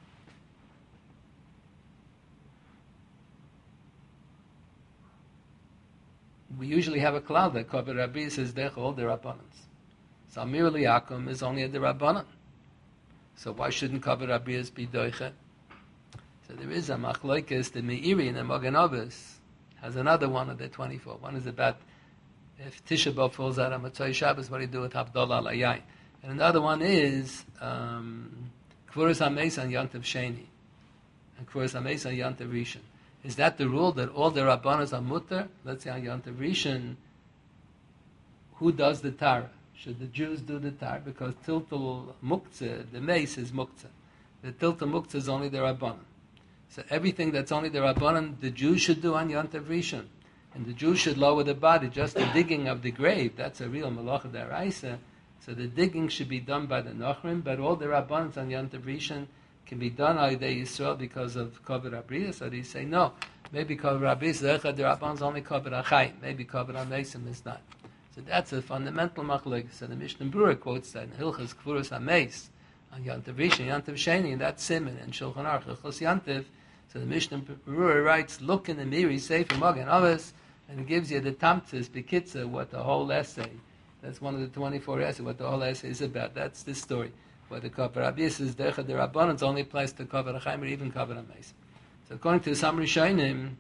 we usually have a cloud that Kavod Rabbi says, Dechol the Rabbanans. So Amir Liakum is only a Rabbanan. So why shouldn't Kavod Rabbi be Doiche? So there is a Machlokes, the Meiri and the Magen Avos has another one of the 24. One is about if Tisha B'Av falls out on Motzei Shabbos, what do you do with Havdalah al Yayin? And another one is Kvuras HaMeis on Yontiv Sheni and Kvuras HaMeis on Yontiv Rishon. Is that the rule that all the Rabbanos are mutter? Let's say on Yontiv Rishon, who does the Tara? Should the Jews do the Tara? Because Tiltul Muktzah, the Meis is Muktzah. The Tiltul Muktzah is only the Rabbanon. So everything that's only the Rabbanon, the Jews should do on Yontiv Rishon. And the Jews should lower the body. Just the digging of the grave, that's a real Malacha D'Oraisa. So the digging should be done by the Nochrim, but all the Rabbanons on Yontiv Rishon can be done by the Yisrael because of Kavod Rabbi. So they say, no, maybe Kavod Rabbi, the Rabbanons only Kavod HaChaim. Maybe Kavod HaMeisim is not. So that's a fundamental machlokes. So the Mishnah Berurah quotes that in Hilchas Kvuras HaMeis on Yontiv Rishon, Yontiv Sheni, and that's Siman and Shulchan Aruch Hilchos Yontiv. So the Mishnah Berurah writes, look in the Miri Sefer Magen Avos, and it gives you the Tamtzis Bekitza, what the whole essay. That's one of the 24 essays. What the whole essay is about. That's the story. Where the Kavod Rabbi says Derech the Rabbanon's only place to Kavod HaChaim or even Kavod HaMeis. So according to some Rishonim,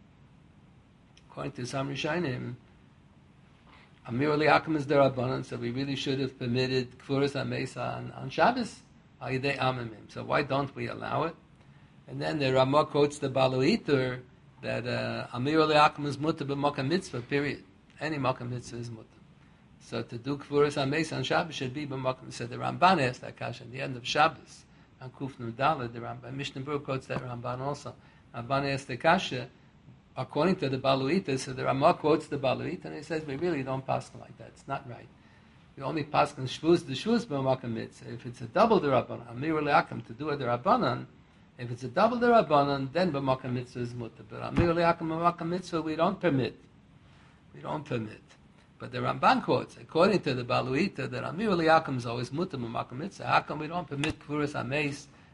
Amir Liakum is the Rabbanon, so we really should have permitted Kvuras HaMeis on Shabbos, Ayidei Amimim. So why don't we allow it? And then the Ramah quotes the Baluitur that Amir Liakum is mutter b'makam mitzvah, period. Any makam mitzvah is mutter. So to do Kvuras HaMeis on Shabbos should be b'makam. So the Ramban asked that kasha at the end of Shabbos on Kuf Nun Daled. The Ramban Mishnah Berurah quotes that Ramban also. Ramban asked the kasha according to the Baluita. So the Ramah quotes the Baluita and he says we really don't pass like that. It's not right. We only pass on Shvuz. The Shvuz b'makam mitzvah. If it's a double derabanan, Amir Liakum to do a derabanan. If it's a double derabanan, then b'makam mitzvah is mutter. But Amir Liakum b'makam mitzvah we don't permit. We don't permit. But the Ramban quotes, according to the Baluita, that Amir Liakum is always mutter b'makam mitzvah. How come we don't permit Kvuras HaMeis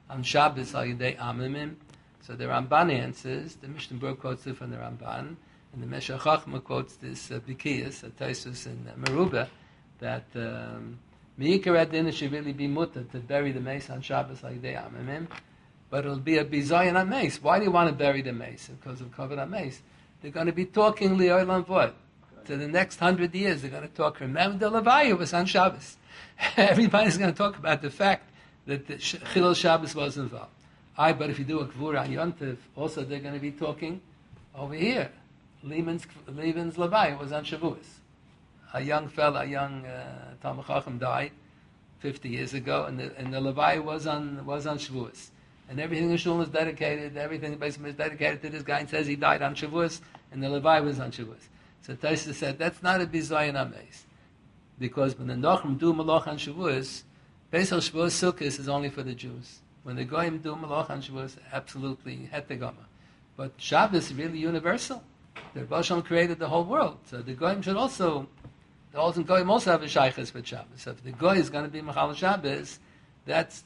on Shabbos al yedei amimim. So the Ramban answers, the Mishnah Berurah quotes it from the Ramban, and the Meshech Chochmah quotes this Bikiyas, a Taisus in Merubah, that Me'ikar Adin should really be mutter to bury the mace on Shabbos al yedei amimim, but it'll be a bizayin on mace. Why do you want to bury the mace? Because of covered on mace. They're going to be talking li'olam vod. To the next 100 years, they're going to talk, remember the Levaya was on Shabbos. Everybody's going to talk about the fact that the Chilul Shabbos was involved. But if you do a Kvura on Yontif, also they're going to be talking over here. Lehman's Levaya was on Shavuos. A young fella, a young Talmud Chacham died 50 years ago, and the Levaya was on Shavuos. And everything in Shul was dedicated, everything basically was dedicated to this guy, and says he died on Shavuos, and the Levaya was on Shavuos. So Taisa said, that's not a bizayin ameis. Because when the Nochrim do Malach on Shavuos, Pesach Shavuos Sukkos is only for the Jews. When the Goyim do Malach on Shavuos, absolutely hetegama. But Shabbos is really universal. The Rebbe Shalom created the whole world. So the Goyim should also, the Goyim also have a shaychus with Shabbos. So if the Goy is going to be Machal Shabbos, that's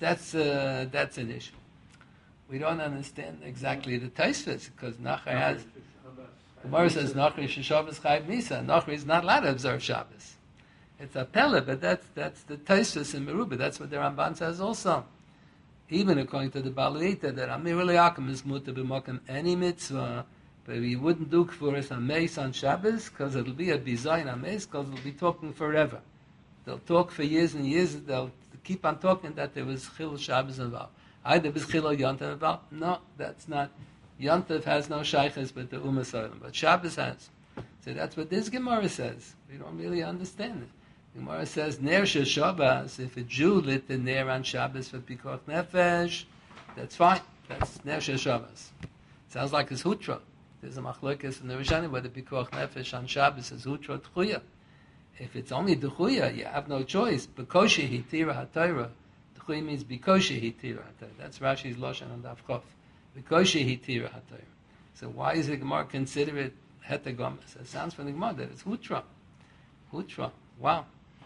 an issue. We don't understand exactly the Taisvus, because Nachar has... Gemara says Nachri Shabbos Chayv Misa. Nachri is not allowed to observe Shabbos. It's a pella, but that's the Taisus in Merubah. That's what the Ramban says also. Even according to the Balaita, that Amir Eliakim is mutter b'makom any mitzvah, but we wouldn't do kfuras on Meis on Shabbos, because it'll be a bizayin on Meis, because it'll be talking forever. They'll talk for years and years, they'll keep on talking that there was Chilul Shabbos involved. Either was Chilul Yontav involved. No, that's not. Yontav has no shaykhs but the Ummah Solim, but Shabbos has. So that's what this Gemara says. We don't really understand it. The Gemara says, Ner Shabbos, if a Jew lit the Ner on Shabbos for Pikuach Nefesh, that's fine. That's Ner Shabbos. Sounds like it's Hutra. There's a machlokes in the Rishonim whether Pikuach Nefesh on Shabbos is Hutra Tchuya. If it's only Tchuya, you have no choice. B'koshi hitira haTorah. Tchuya means B'koshi hitira haTorah. That's Rashi's Lashon on Daf Chof. Because she hitira hatayr. So why is the Gemara consider it hetegomas? It sounds from the Gemara that it's hutra. Hutra. Wow.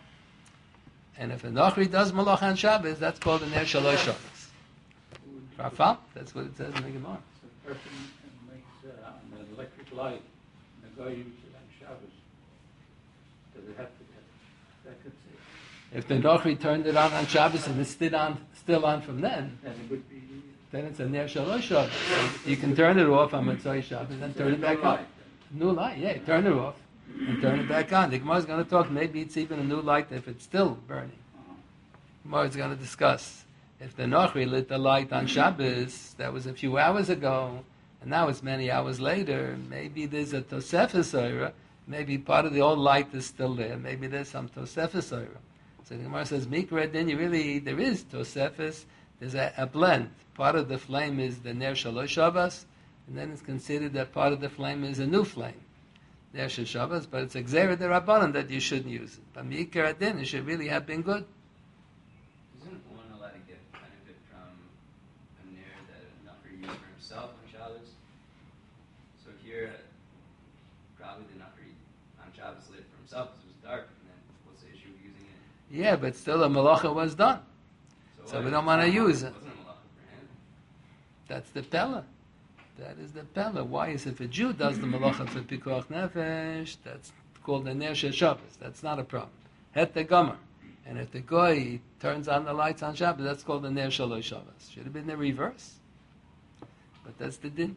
And if a Nachri does malach on Shabbos, that's called a ner shalosh Shabbos. Rafal, that's what it says in the Gemara. So a person makes an electric light, and the guy uses it on Shabbos. Does it have to get that could say? If the Nachri turned it on Shabbos and it's still on from then it would be. Then it's a ner shalosh Shabbos. So you can turn it off on Motzei Shabbos and turn it back on. New light, yeah. Turn it off and turn it back on. The Gemara is going to talk. Maybe it's even a new light if it's still burning. Gemara is going to discuss if the Nachri lit the light on Shabbos. That was a few hours ago, and now it's many hours later. Maybe there's a Tosefes Oira. Maybe part of the old light is still there. Maybe there's some Tosefes Oira. So the Gemara says, Mikra, then there is Tosefes. There's a blend. Part of the flame is the Ner Shalosh Shabbos, and then it's considered that part of the flame is a new flame, Ner Shel Shabbos, but it's Gzeira D'Rabbanan that you shouldn't use it. But Me'ikar Adin, it should really have been good. Isn't one allowed to get benefit from a Ner that a Nachri used for himself on Shabbos? So here, probably the Nachri on Shabbos lit for himself because it was dark, and then what's the issue of using it? Yeah, but still the malacha was done. So we don't want to use it. That's the Pella. That is the Pella. Why is if a Jew does the malacha for Pikuach Nefesh, that's called the Ner Shel Shabbos. That's not a problem. Het the Gomer. And if the Goy turns on the lights on Shabbos, that's called the Ner Shalosh Shabbos. Should have been the reverse. But that's the din.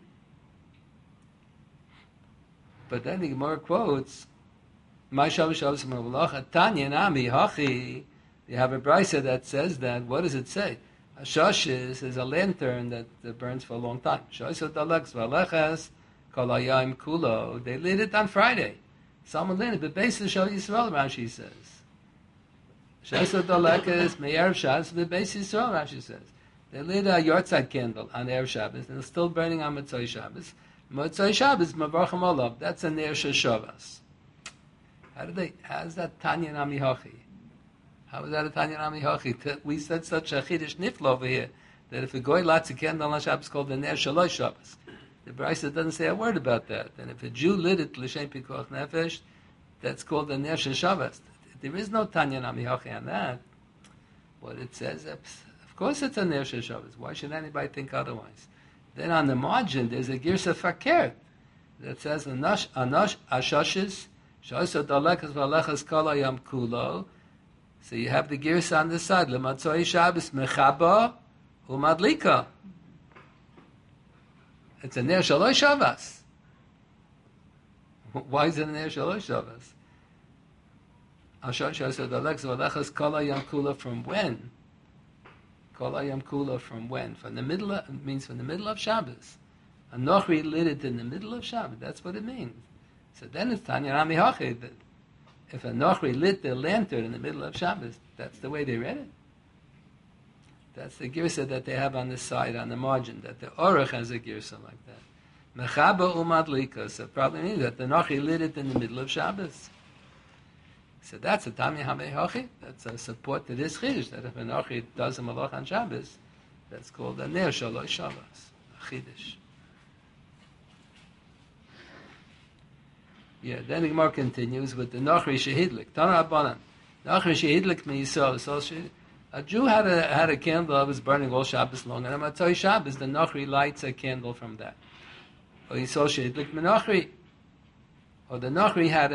But then the Gemara quotes, My Shabbos Shabbos Malacha Tanya Nami Hachi. You have a brisa that says that. What does it say? A shashis is a lantern that burns for a long time. Shashis daleks v'aleches kol hayom kulo. They lit it on Friday. Someone lit it, but basically Shal Yisrael, Rashi says. Shashis daleks me'erev Shabbos b'beis Yisrael, Rashi says. They lit a yortzeit candle on Erev Shabbos, and it's still burning on Motzei Shabbos. Motzei Shabbos, Mavarchim Olav. That's a Ner Shel Shabbos. How's that Tanya Nami Hachi? How is that a Tanya Nami Hachi? We said such a Chiddush Nifla over here, that if a Goy lights a candle on Shabbos called the Ner Shalosh Shabbos, the Brisa doesn't say a word about that. And if a Jew lit it L'Shem Pikuach Nefesh, that's called the Ner Shel Shabbos. There is no Tanya Nami Hachi on that. What it says, of Of course it's a Ner Shel Shabbos. Why should anybody think otherwise? Then on the margin, there's a Girsa Fakert that says, Anosh Ashoshes, Shoso Dalekas Valechas Kol Hayam Kulo. So you have the Girsa on the side, L'matzoi Shabbos Mechaba Umadlika. It's a Ner Shalosh Shabbos. Why is it a Ner Shalosh Shabbos? Shoso Dalekas Valechas Kol Hayam Kulo from when? Kol Hayam Kula from when? From the middle of, it means from the middle of Shabbos. A Nochri lit it in the middle of Shabbos. That's what it means. So then it's Tanya Rami Hachi that if a Nochri lit the lantern in the middle of Shabbos, that's the way they read it. That's the girsa that they have on the side, on the margin, that the Orach has a girsa like that. Mechaba umadlika. So it probably means that the Nochri lit it in the middle of Shabbos. So that's a Tami Hamei Hachi. That's a support to this Chiddush, that if an Hachi does a Malach on Shabbos, that's called a Ner Shalosh Shabbos, a Chiddush. Yeah, then the Gemara continues with the Nachri Shehidlik. Tana Rabbanan. Nachri Shehidlik me Yisrael. So a Jew had a candle that was burning all Shabbos long, and on Matzoi Shabbos, the Nachri lights a candle from that. Or Yisrael Shehidlik me Nachri. Or the Nachri had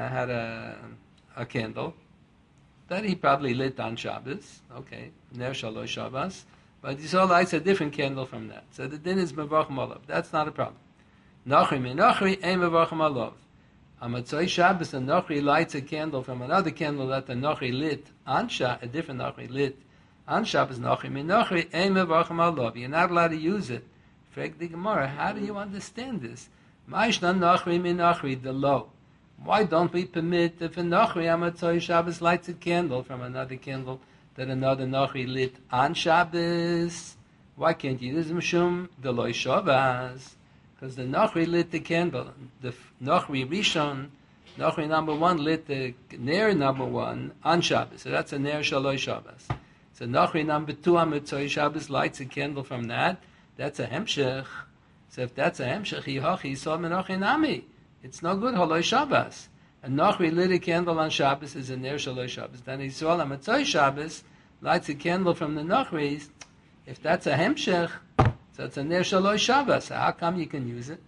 a candle that he probably lit on Shabbos. Okay, Ner Shalosh Shabbos. But Yisrael lights a different candle from that. So the din is Mevarchim Olav. That's not a problem. Nachri me Nachri, ein Mevarchim Olav. On Matzoi Shabbos, the Nachri lights a candle from another candle that the Nachri lit on Shabbos, a different Nachri lit on Shabbos. Nachri me Nachri, ein Mevarchim Olav. You're not allowed to use it. Frag the Gemara, how do you understand this? Ma'ishna Nachri me Nachri, the low. Why don't we permit if a Nachri on Matzoi Shabbos lights a candle from another candle that another Nachri lit on Shabbos? Why can't you use Mishum the Loi Shabbos? Because the Nachri lit the candle. The Nachri Rishon, Nachri number 1 lit the Ner number 1 on Shabbos. So that's a Ner Shalosh Shabbos. So Nachri number 2 on Matzoi Shabbos lights a candle from that. That's a Hemshech. So if that's a Hemshech, Yihachi Yisrael Menachri Nami. It's no good, Haloi Shabbos. A Nachri lit a candle on Shabbos is a Ner Shalosh Shabbos. Then Yisrael on Matzoi Shabbos lights a candle from the Nachris. If that's a Hemshech, so it's a Ner Shalosh Shabbos. So how come you can use it?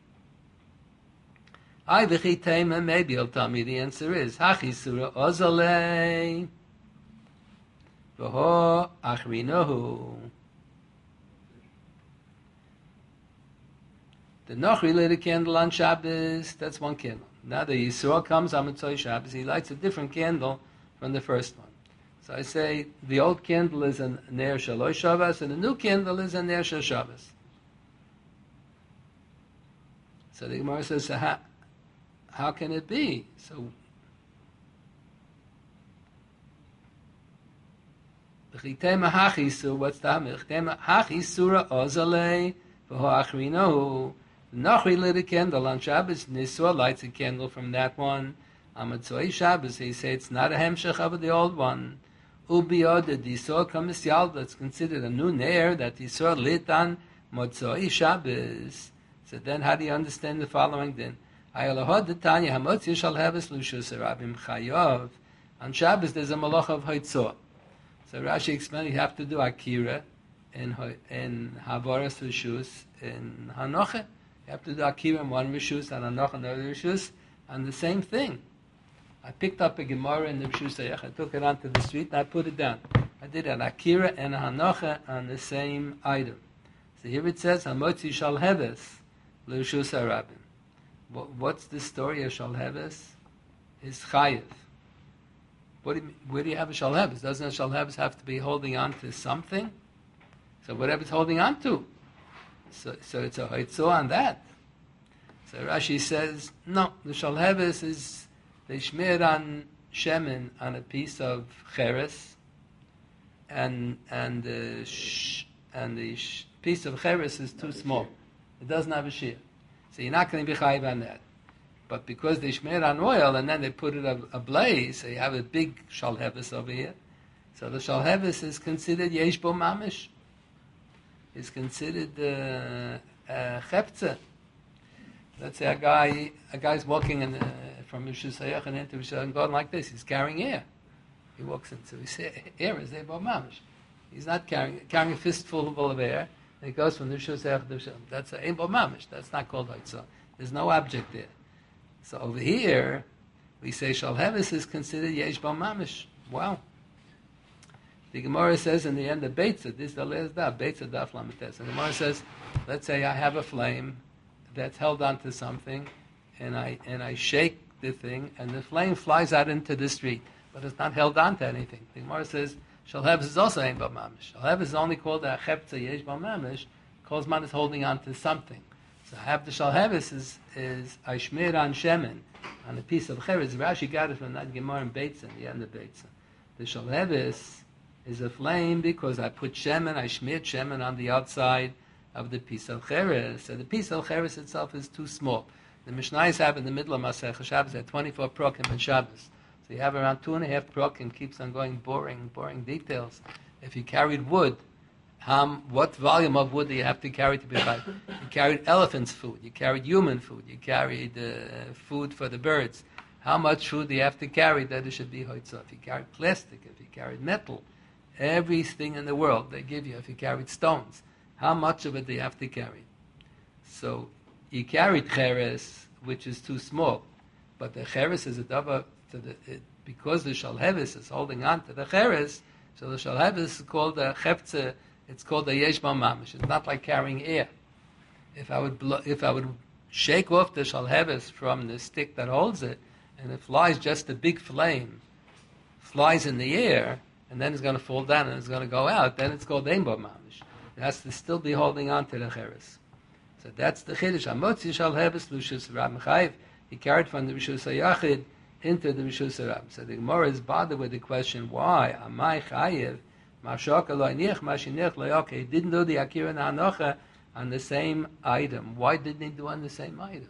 I v'chi tema, maybe he'll tell me the answer is Hachi Surah Ozalei V'ho Achrinohu. The Nachri lit a candle on Shabbos, that's one candle. Now the Yisroel comes on Matzoi Shabbos, he lights a different candle from the first one. So I say the old candle is a Ner Shalosh Shabbos and the new candle is a Ner Shel Shabbos. So the Gemara says, so how can it be? So what's the Hachi Surah Ozalei V'ho Achrinohu. The Nachri lit a candle on Shabbos, Nisua lights a candle from that one. On Matzoi Shabbos, he says it's not a hemshech of the old one. Ubiyod, the Yisor Kamis Yalda, it's considered a new Ner that Yisor lit on Matzoi Shabbos. So then how do you understand the following then? Ayalahod the Tanya, Hamotzi shall have a Lushus Rabim Chayav. On Shabbos there's a Malach of Haitzor. So Rashi explained you have to do Akira in Havaras Rishus in Hanoche. You have to do Akira in one Rishus and Hanoche in another Rishus, and the same thing. I picked up a Gemara in the Rishus Hayach, I took it onto the street and I put it down. I did an Akira and a Hanoche on the same item. So here it says, Hamotzi shall heves L'Rishus HaRabim. What's the story of Shalheves? Is Chayev. Where do you have a Shalheves? Doesn't a Shalheves have to be holding on to something? So whatever it's holding on to. So it's a Haitzor on that. So Rashi says, no, the Shalheves is they shmir on Shemin on a piece of Cheres, and the piece of Cheres is too small. It doesn't have a shear. So you're not going to be chayiv on that. But because they shmer on oil and then they put it ablaze, so you have a big shalhevis over here. So the shalhevis is considered yesh bo mamish. It's considered cheptze. Let's say a guy's walking from Rishus Hayach and into Rishus and going like this. He's carrying air. He walks into, so he says, air is there bo mamish. He's not carrying a fistful of air. And it goes from the Rishus Erech to the Rishus. That's Ein Bo Mamish. That's not called Hoitzah. There's no object there. So over here, we say Shalhevis is considered Yesh Bo Mamish. Wow. The Gemara says in the end of Beitzah, this is the last daf, Beitzah daf Lamites. And the Gemara says, let's say I have a flame that's held onto something, and I shake the thing, and the flame flies out into the street, but it's not held onto anything. The Gemara says, Shalhevis is also Ein Bo Mamish. Shalhevis is only called a Cheptza Yesh Bo Mamish, because man is holding onto something. So I have the Shalhevis is I shmir on Shemen, on a piece of Cheres. Rashi got it from that Gemara in Beitzah, in the end of Beitzah. The Shalhevis is a flame because I put Shemen, I shmired Shemen on the outside of the piece of Cheres. So the piece of Cheres itself is too small. The Mishnayos have in the middle of Masech Shabbos at 24 prokim and Shabbos. So you have around 2.5 prokim, keeps on going, boring details. If you carried wood, what volume of wood do you have to carry to be right? You carried elephant's food, you carried human food, you carried food for the birds. How much food do you have to carry that it should be hoitzah? If you carried plastic, if you carried metal, everything in the world they give you, if you carried stones, how much of it do you have to carry? So you carried cheres, which is too small, but the cheres is a davar because the shalhevis is holding on to the cheres, so the shalhevis is called a cheptze. It's called a yesh bo mamish. It's not like carrying air. If I would shake off the shalhevis from the stick that holds it, and it flies just a big flame, flies in the air, and then it's going to fall down and it's going to go out, then it's called Ein Bo Mamish. It has to still be holding on to the cheres. So that's the chiddush. Amotzi Shalhevis Lushus Rab Mechayiv. He carried from the Rishus HaYachid into the Rishus Rab. So the Gemara is bothered with the question, why? Amai Chayiv, Mashaka Lo Aniach, Mashinech Lo Yoke. He didn't do the Akira Na'anocha on the same item. Why didn't he do on the same item?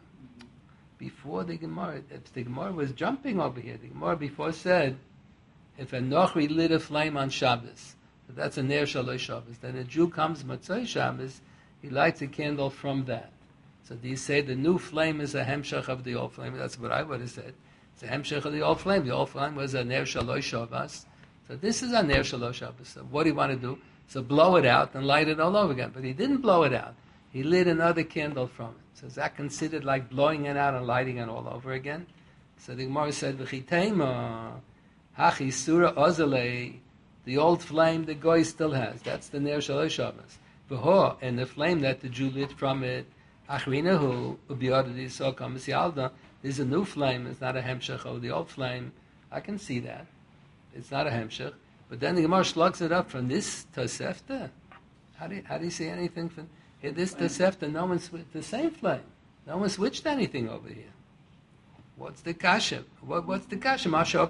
Before the Gemara was jumping over here. The Gemara before said, if a Nochri lit a flame on Shabbos, so that's a Ner Shalosh Shabbos, then a Jew comes Motzei Shabbos, he lights a candle from that. So do you say the new flame is a Hemshech of the old flame? That's what I would have said. It's a Hemshech of the old flame. The old flame was a Ner Shalosh Shabbos. So this is a Ner Shalosh Shabbos. So what do you want to do? So blow it out and light it all over again. But he didn't blow it out. He lit another candle from it. So is that considered like blowing it out and lighting it all over again? So the Gemara said, V'chitema hachi surah ozalei, the old flame the goy still has. That's the Ner Shalosh Shabbos. V'ho, and the flame that the Jew lit from it, achrinahu u'biyadadi sokam yalda. There's a new flame. It's not a hemshech of the old flame. I can see that. It's not a hemshech. But then the Gemara slugs it up from this Tosefta. How do you see anything from this Tosefta? No one switched the same flame. No one switched anything over here. What's the kasha? What's the kasha?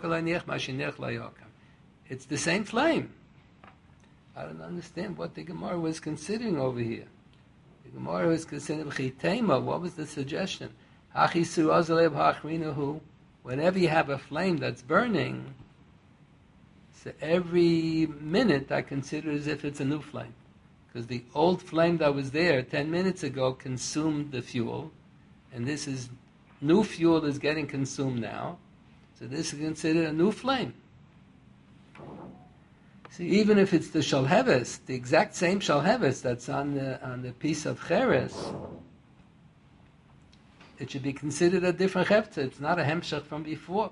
It's the same flame. I don't understand what the Gemara was considering over here. The Gemara was considering chitema. What was the suggestion? Whenever you have a flame that's burning, so every minute I consider as if it's a new flame. Because the old flame that was there 10 minutes ago consumed the fuel, and this is new fuel is getting consumed now. So this is considered a new flame. See, even if it's the shalheves, the exact same shalheves that's on the piece of cheres, it should be considered a different cheptze. It's not a hemshech from before.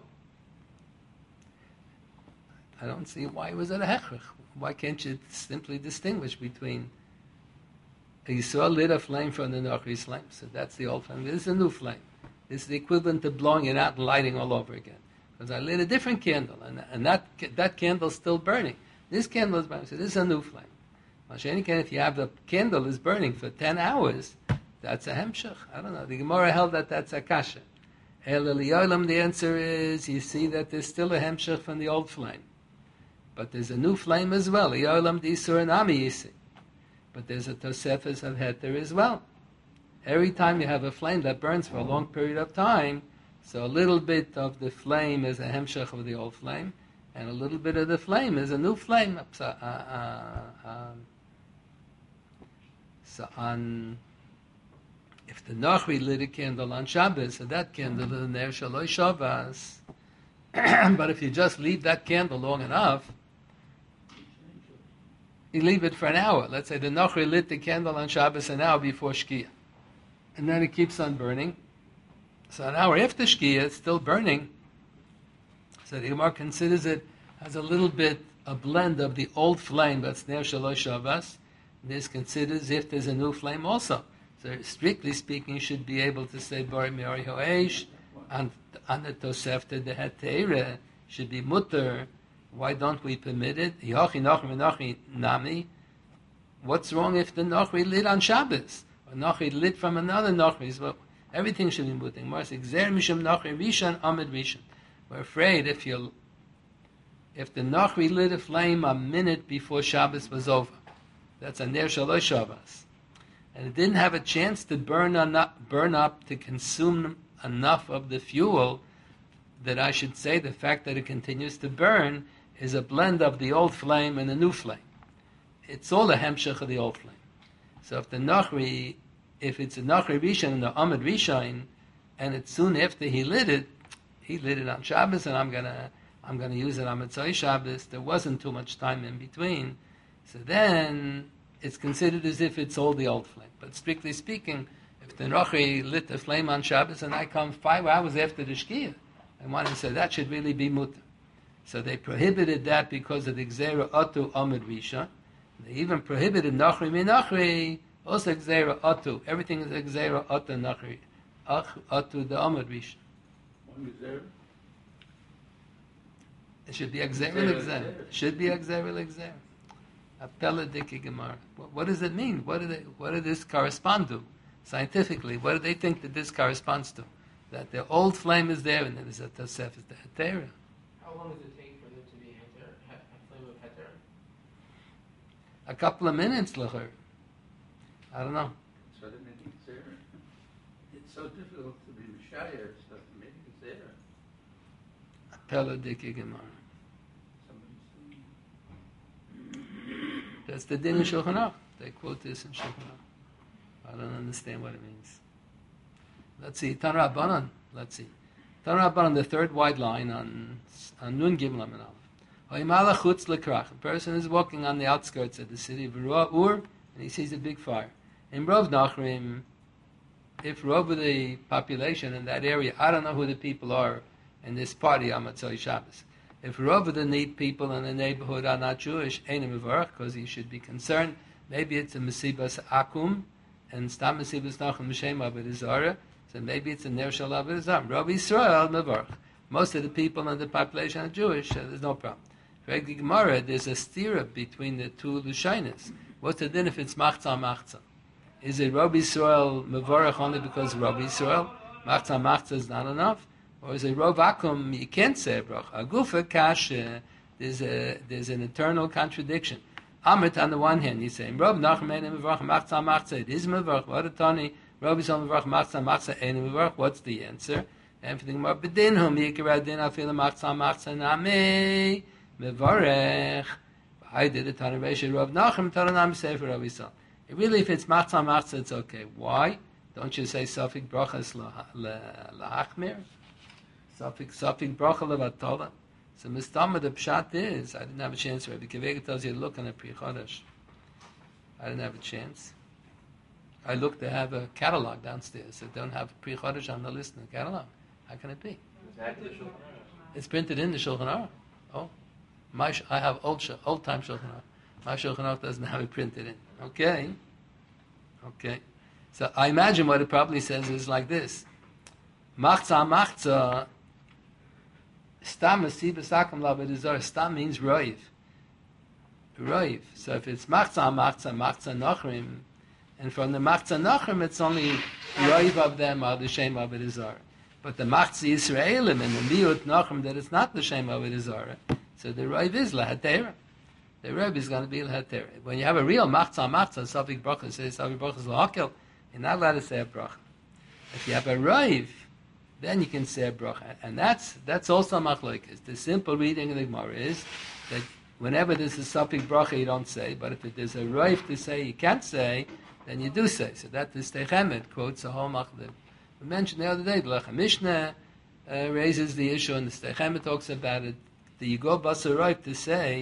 I don't see why was it a hechrich. Why can't you simply distinguish between a Yisrael lit a flame from the Nochri's flame? So that's the old flame. This is a new flame. This is the equivalent to blowing it out and lighting all over again. Because I lit a different candle, and that candle's still burning. This candle is burning, so this is a new flame. If you have the candle is burning for 10 hours, that's a hemshech. I don't know. The Gemara held that that's a kasha. The answer is, you see that there's still a hemshech from the old flame. But there's a new flame as well. But there's a tosefes of heter as well. Every time you have a flame that burns for a long period of time, so a little bit of the flame is a hemshech of the old flame, and a little bit of the flame is a new flame. So if the Nachri lit a candle on Shabbos, so that candle is Ner Shalosh Shabbos. But if you just leave that candle long enough, you leave it for an hour. Let's say the Nochri lit the candle on Shabbos an hour before Shkia. And then it keeps on burning. So an hour after Shkia, it's still burning. So the Gemara considers it as a little bit a blend of the old flame that's Ner Shalosh Shabbos. This considers if there's a new flame also. So strictly speaking, you should be able to say Bari Me'ori Ho'esh, and the Tosefta, the Heteira, should be mutter. Why don't we permit it? Yochi Nochri Nochri Nami. What's wrong if the Nochri lit on Shabbos? Or Nochri lit from another Nochri? Well, everything should be mutter. We're afraid if the Nochri lit a flame a minute before Shabbos was over, that's a Ner Shalosh Shabbos, and it didn't have a chance to burn up to consume enough of the fuel, that I should say the fact that it continues to burn is a blend of the old flame and the new flame. It's all a hemshech of the old flame. So if it's a Nochri Rishon and the Amid Rishon, and it's soon after he lit it on Shabbos, and I'm gonna use it on Motzei Shabbos. There wasn't too much time in between, so then it's considered as if it's all the old flame. But strictly speaking, if the Nochri lit the flame on Shabbos and I come 5 hours after the Shkia, I want to say that should really be mutter. So they prohibited that because of the Gzeira Otu Amid Rishon. They even prohibited Nochri Minachri, also Gzeira Otu. Everything is Gzeira Otu Nochri. Otu the Amid Rishon. One is there. It should be Gzeira L'Gzeira. It should be Gzeira L'Gzeira. Apella Diki Gemara. What does it mean? What did this correspond to? Scientifically, what do they think that this corresponds to? That the old flame is there and there is a Tosef, is the Hetera. How long does it take for there to be a flame of Heter? A couple of minutes, L'cher. I don't know. So they make it there. It's so difficult to be Messiah, so they make it there. Apella Diki Gemara. That's the din in Shulchan Aruch. They quote this in Shulchan Aruch. I don't understand what it means. Let's see. Tan Rabbanan. Let's see. Tan Rabbanan, the third wide line on Nun Gimel Amin Aleph. A person is walking on the outskirts of the city of Ur, and he sees a big fire. In Rov Nachrim, if Rov of the population in that area, I don't know who the people are in this party on Motzei Shabbos. If Rov of the neat people in the neighborhood are not Jewish, Ein Mevarach, because he should be concerned. Maybe it's a Mesibas Akum, and Stam Mesibas Nachum M'Shem Avodah Zarah. So maybe it's a Ner Shal Avodah Zarah. Rov Yisrael Mevarach. Most of the people in the population are Jewish, so there's no problem. For the Gemara, there's a stira between the two Lushanas. What's the din if it's Machza Machza? Is it Rov Yisrael Mevarach only because Rov Yisrael? Machza Machza is not enough? Or is it Rov Akum, you can't say a bracha. Agufa Kasha, there's an eternal contradiction. Amit on the one hand, he's saying, Rov Nachum Ein Mevarach Machza Machza, it is Mevarach. What a Tani, Rov Yisrael Mevarach Machza Machza Ein Mevarach. What's the answer? And for the Gemara, B'dinhum Yikra Din Afil Machza Machza Nami Mevarach. I did it Tani Reisha Rov Nachum Taranam Sefer Rov Yisrael. Really, if it's Machza Machza, it's okay. Why? Don't you say Safik Brachas Lahachmir? Safik bracha levatala. So mistama the pshat is, I didn't have a chance. Rabbi Kivega tells you to look on a Pri Chodesh. I didn't have a chance. I looked to have a catalog downstairs. They don't have Pri Chodesh on the list in the catalog. How can it be? It's printed in the Shulchan Aruch. Oh, I have old time Shulchan Aruch. My Shulchan Aruch doesn't have it printed in. Okay. So I imagine what it probably says is like this: Machza. Stam means roiv. Roiv. So if it's machza nachrim, and from the machza nachrim, it's only roiv of them or the shem of it is zara. But the machza Yisraelim and the miut nachrim, that it's not the shem of it is zara. So the roiv is lahatera. The roiv is going to be lahatera. When you have a real machza, safik bracha says safik bracha is lahakil, you're not allowed to say a bracha. If you have a roiv, then you can say a bracha. And that's also machlokes. The simple reading of the Gemara is that whenever there's a safik bracha, you don't say, but if there's a roiv to say you can't say, then you do say. So that the Steichemet quotes a whole machlok. We mentioned the other day, the Lechem Mishnah raises the issue, and the Steichemet talks about it. The Yigo Basar roiv to say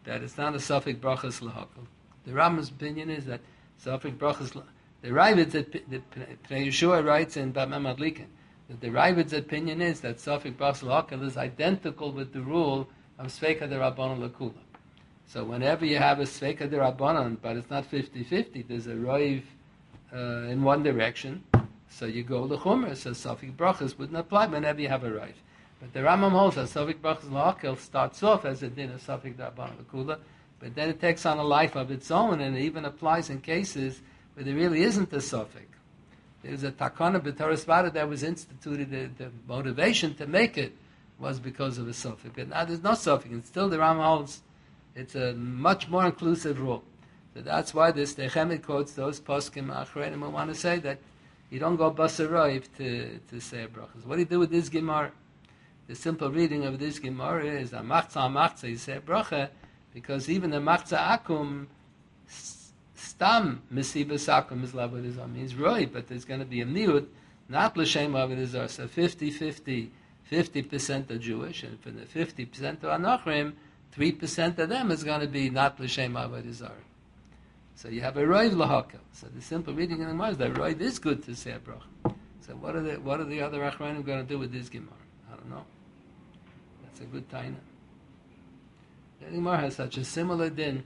that it's not a suffix brachas lahakol. The Rambam's opinion is that suffix brachas. The Ravid's Pnei Yeshua writes in Bab Madlikin that the Ravid's opinion is that suffix brachas lahakol is identical with the rule of Sveika D'Rabbanan L'Kula. So whenever you have a Sveika D'Rabbanan, but it's not 50-50, there's a Roiv in one direction, so you go L'Chumra, so suffix brachas wouldn't apply whenever you have a Roiv. But the Rambam holds that suffix brachas lahakol starts off as a din of suffix D'Rabbanan L'Kula, but then it takes on a life of its own, and it even applies in cases where there really isn't a suffix. There's a takana b'Torah Vada that was instituted, the motivation to make it was because of a suffix. But now there's no suffix, and still the Rambam holds it's a much more inclusive rule. So that's why this Techemid quotes those poskim achreinim who want to say that you don't go basaroiv to say a brachas. What do you do with this Gemara? The simple reading of this Gemara is amachza you say a bracha, because even the machza akum stam mesibas akum is lavodizah means roi, but there's going to be a miut, not l'shem lavodizah. So 50% are Jewish, and for the 50% are Anachrim, 3% of them is going to be not l'shem lavodizah. So you have a roiv lahakol. So the simple reading in the Gemara is that roiv is good to say a bracha. So what are the other achronim going to do with this Gemara? I don't know. That's a good taina. The Gemara has such a similar din.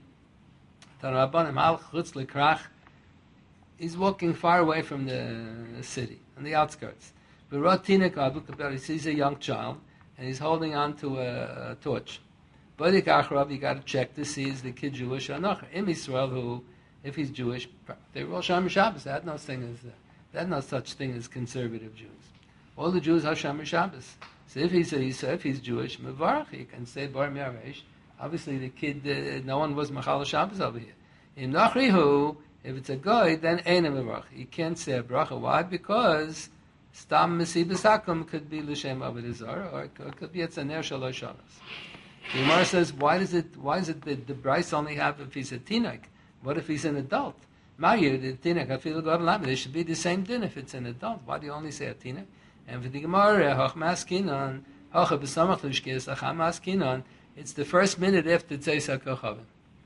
He's walking far away from the city, on the outskirts. He sees a young child, and he's holding on to a torch. You got to check to see is the kid Jewish or not. In Israel, who, if he's Jewish, they roll Shomer Shabbos. They had no such thing as conservative Jews. All the Jews are Shomer Shabbos. So if he's Jewish, Mevarach, he can say Bar Miyaresh. Obviously, the kid, no one was Machal Shabbos over here. In Nachrihu, if it's a guy, then Ein Mevarach. He can't say a bracha. Why? Because Stam Mesibas Akum could be L'Shem Avodah, or it could be it's a Ner Shalosh Shabbos. The Gemara says, why is it the Bryce only have if he's a Tinak? What if he's an adult? Mayu, the Tinak, I feel God Lam. They should be the same din if it's an adult. Why do you only say a Tinak? And for the Gemara, Hochmaskinon, Hocha B'samach L'Shkis, Achamaskinon, it's the first minute after Tzeis HaKochavim.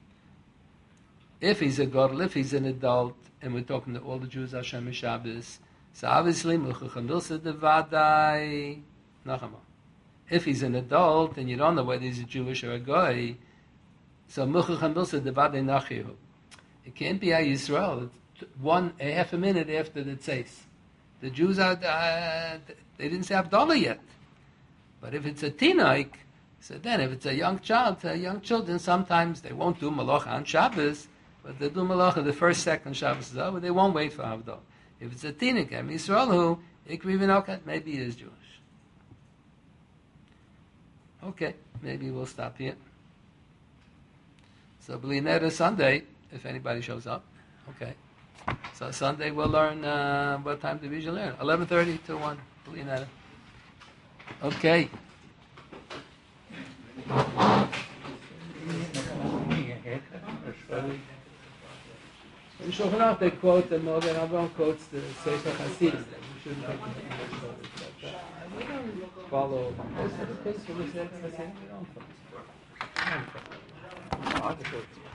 If he's a Godel, if he's an adult, and we're talking to all the Jews, Hashem Shabbos, so obviously, Muchacham Milsa Devadai, Nachama. If he's an adult, and you don't know whether he's a Jewish or a Goy, so Muchacham Milsa Devadai Nachihu. It can't be a Yisrael. A half a minute after the Tzeis. The Jews are, they didn't say Havdalah yet. But if it's a Tinaik, so then if it's a young child, young children, sometimes they won't do Malacha on Shabbos, but they do Malacha the first, second Shabbos is over, they won't wait for Havdalah. If it's a Tinaik, Yisrael who, Ikri maybe he is Jewish. Okay, maybe we'll stop here. So B'lineda Sunday, if anybody shows up. Okay. So Sunday we'll learn, what time do we usually learn? 11:30 to 1. B'lineda. Okay. In Shulchan Aruch they quote the Mogen Avram quotes the Sefer Hasidim. We shouldn't take the follow. Most of the cases we don't follow.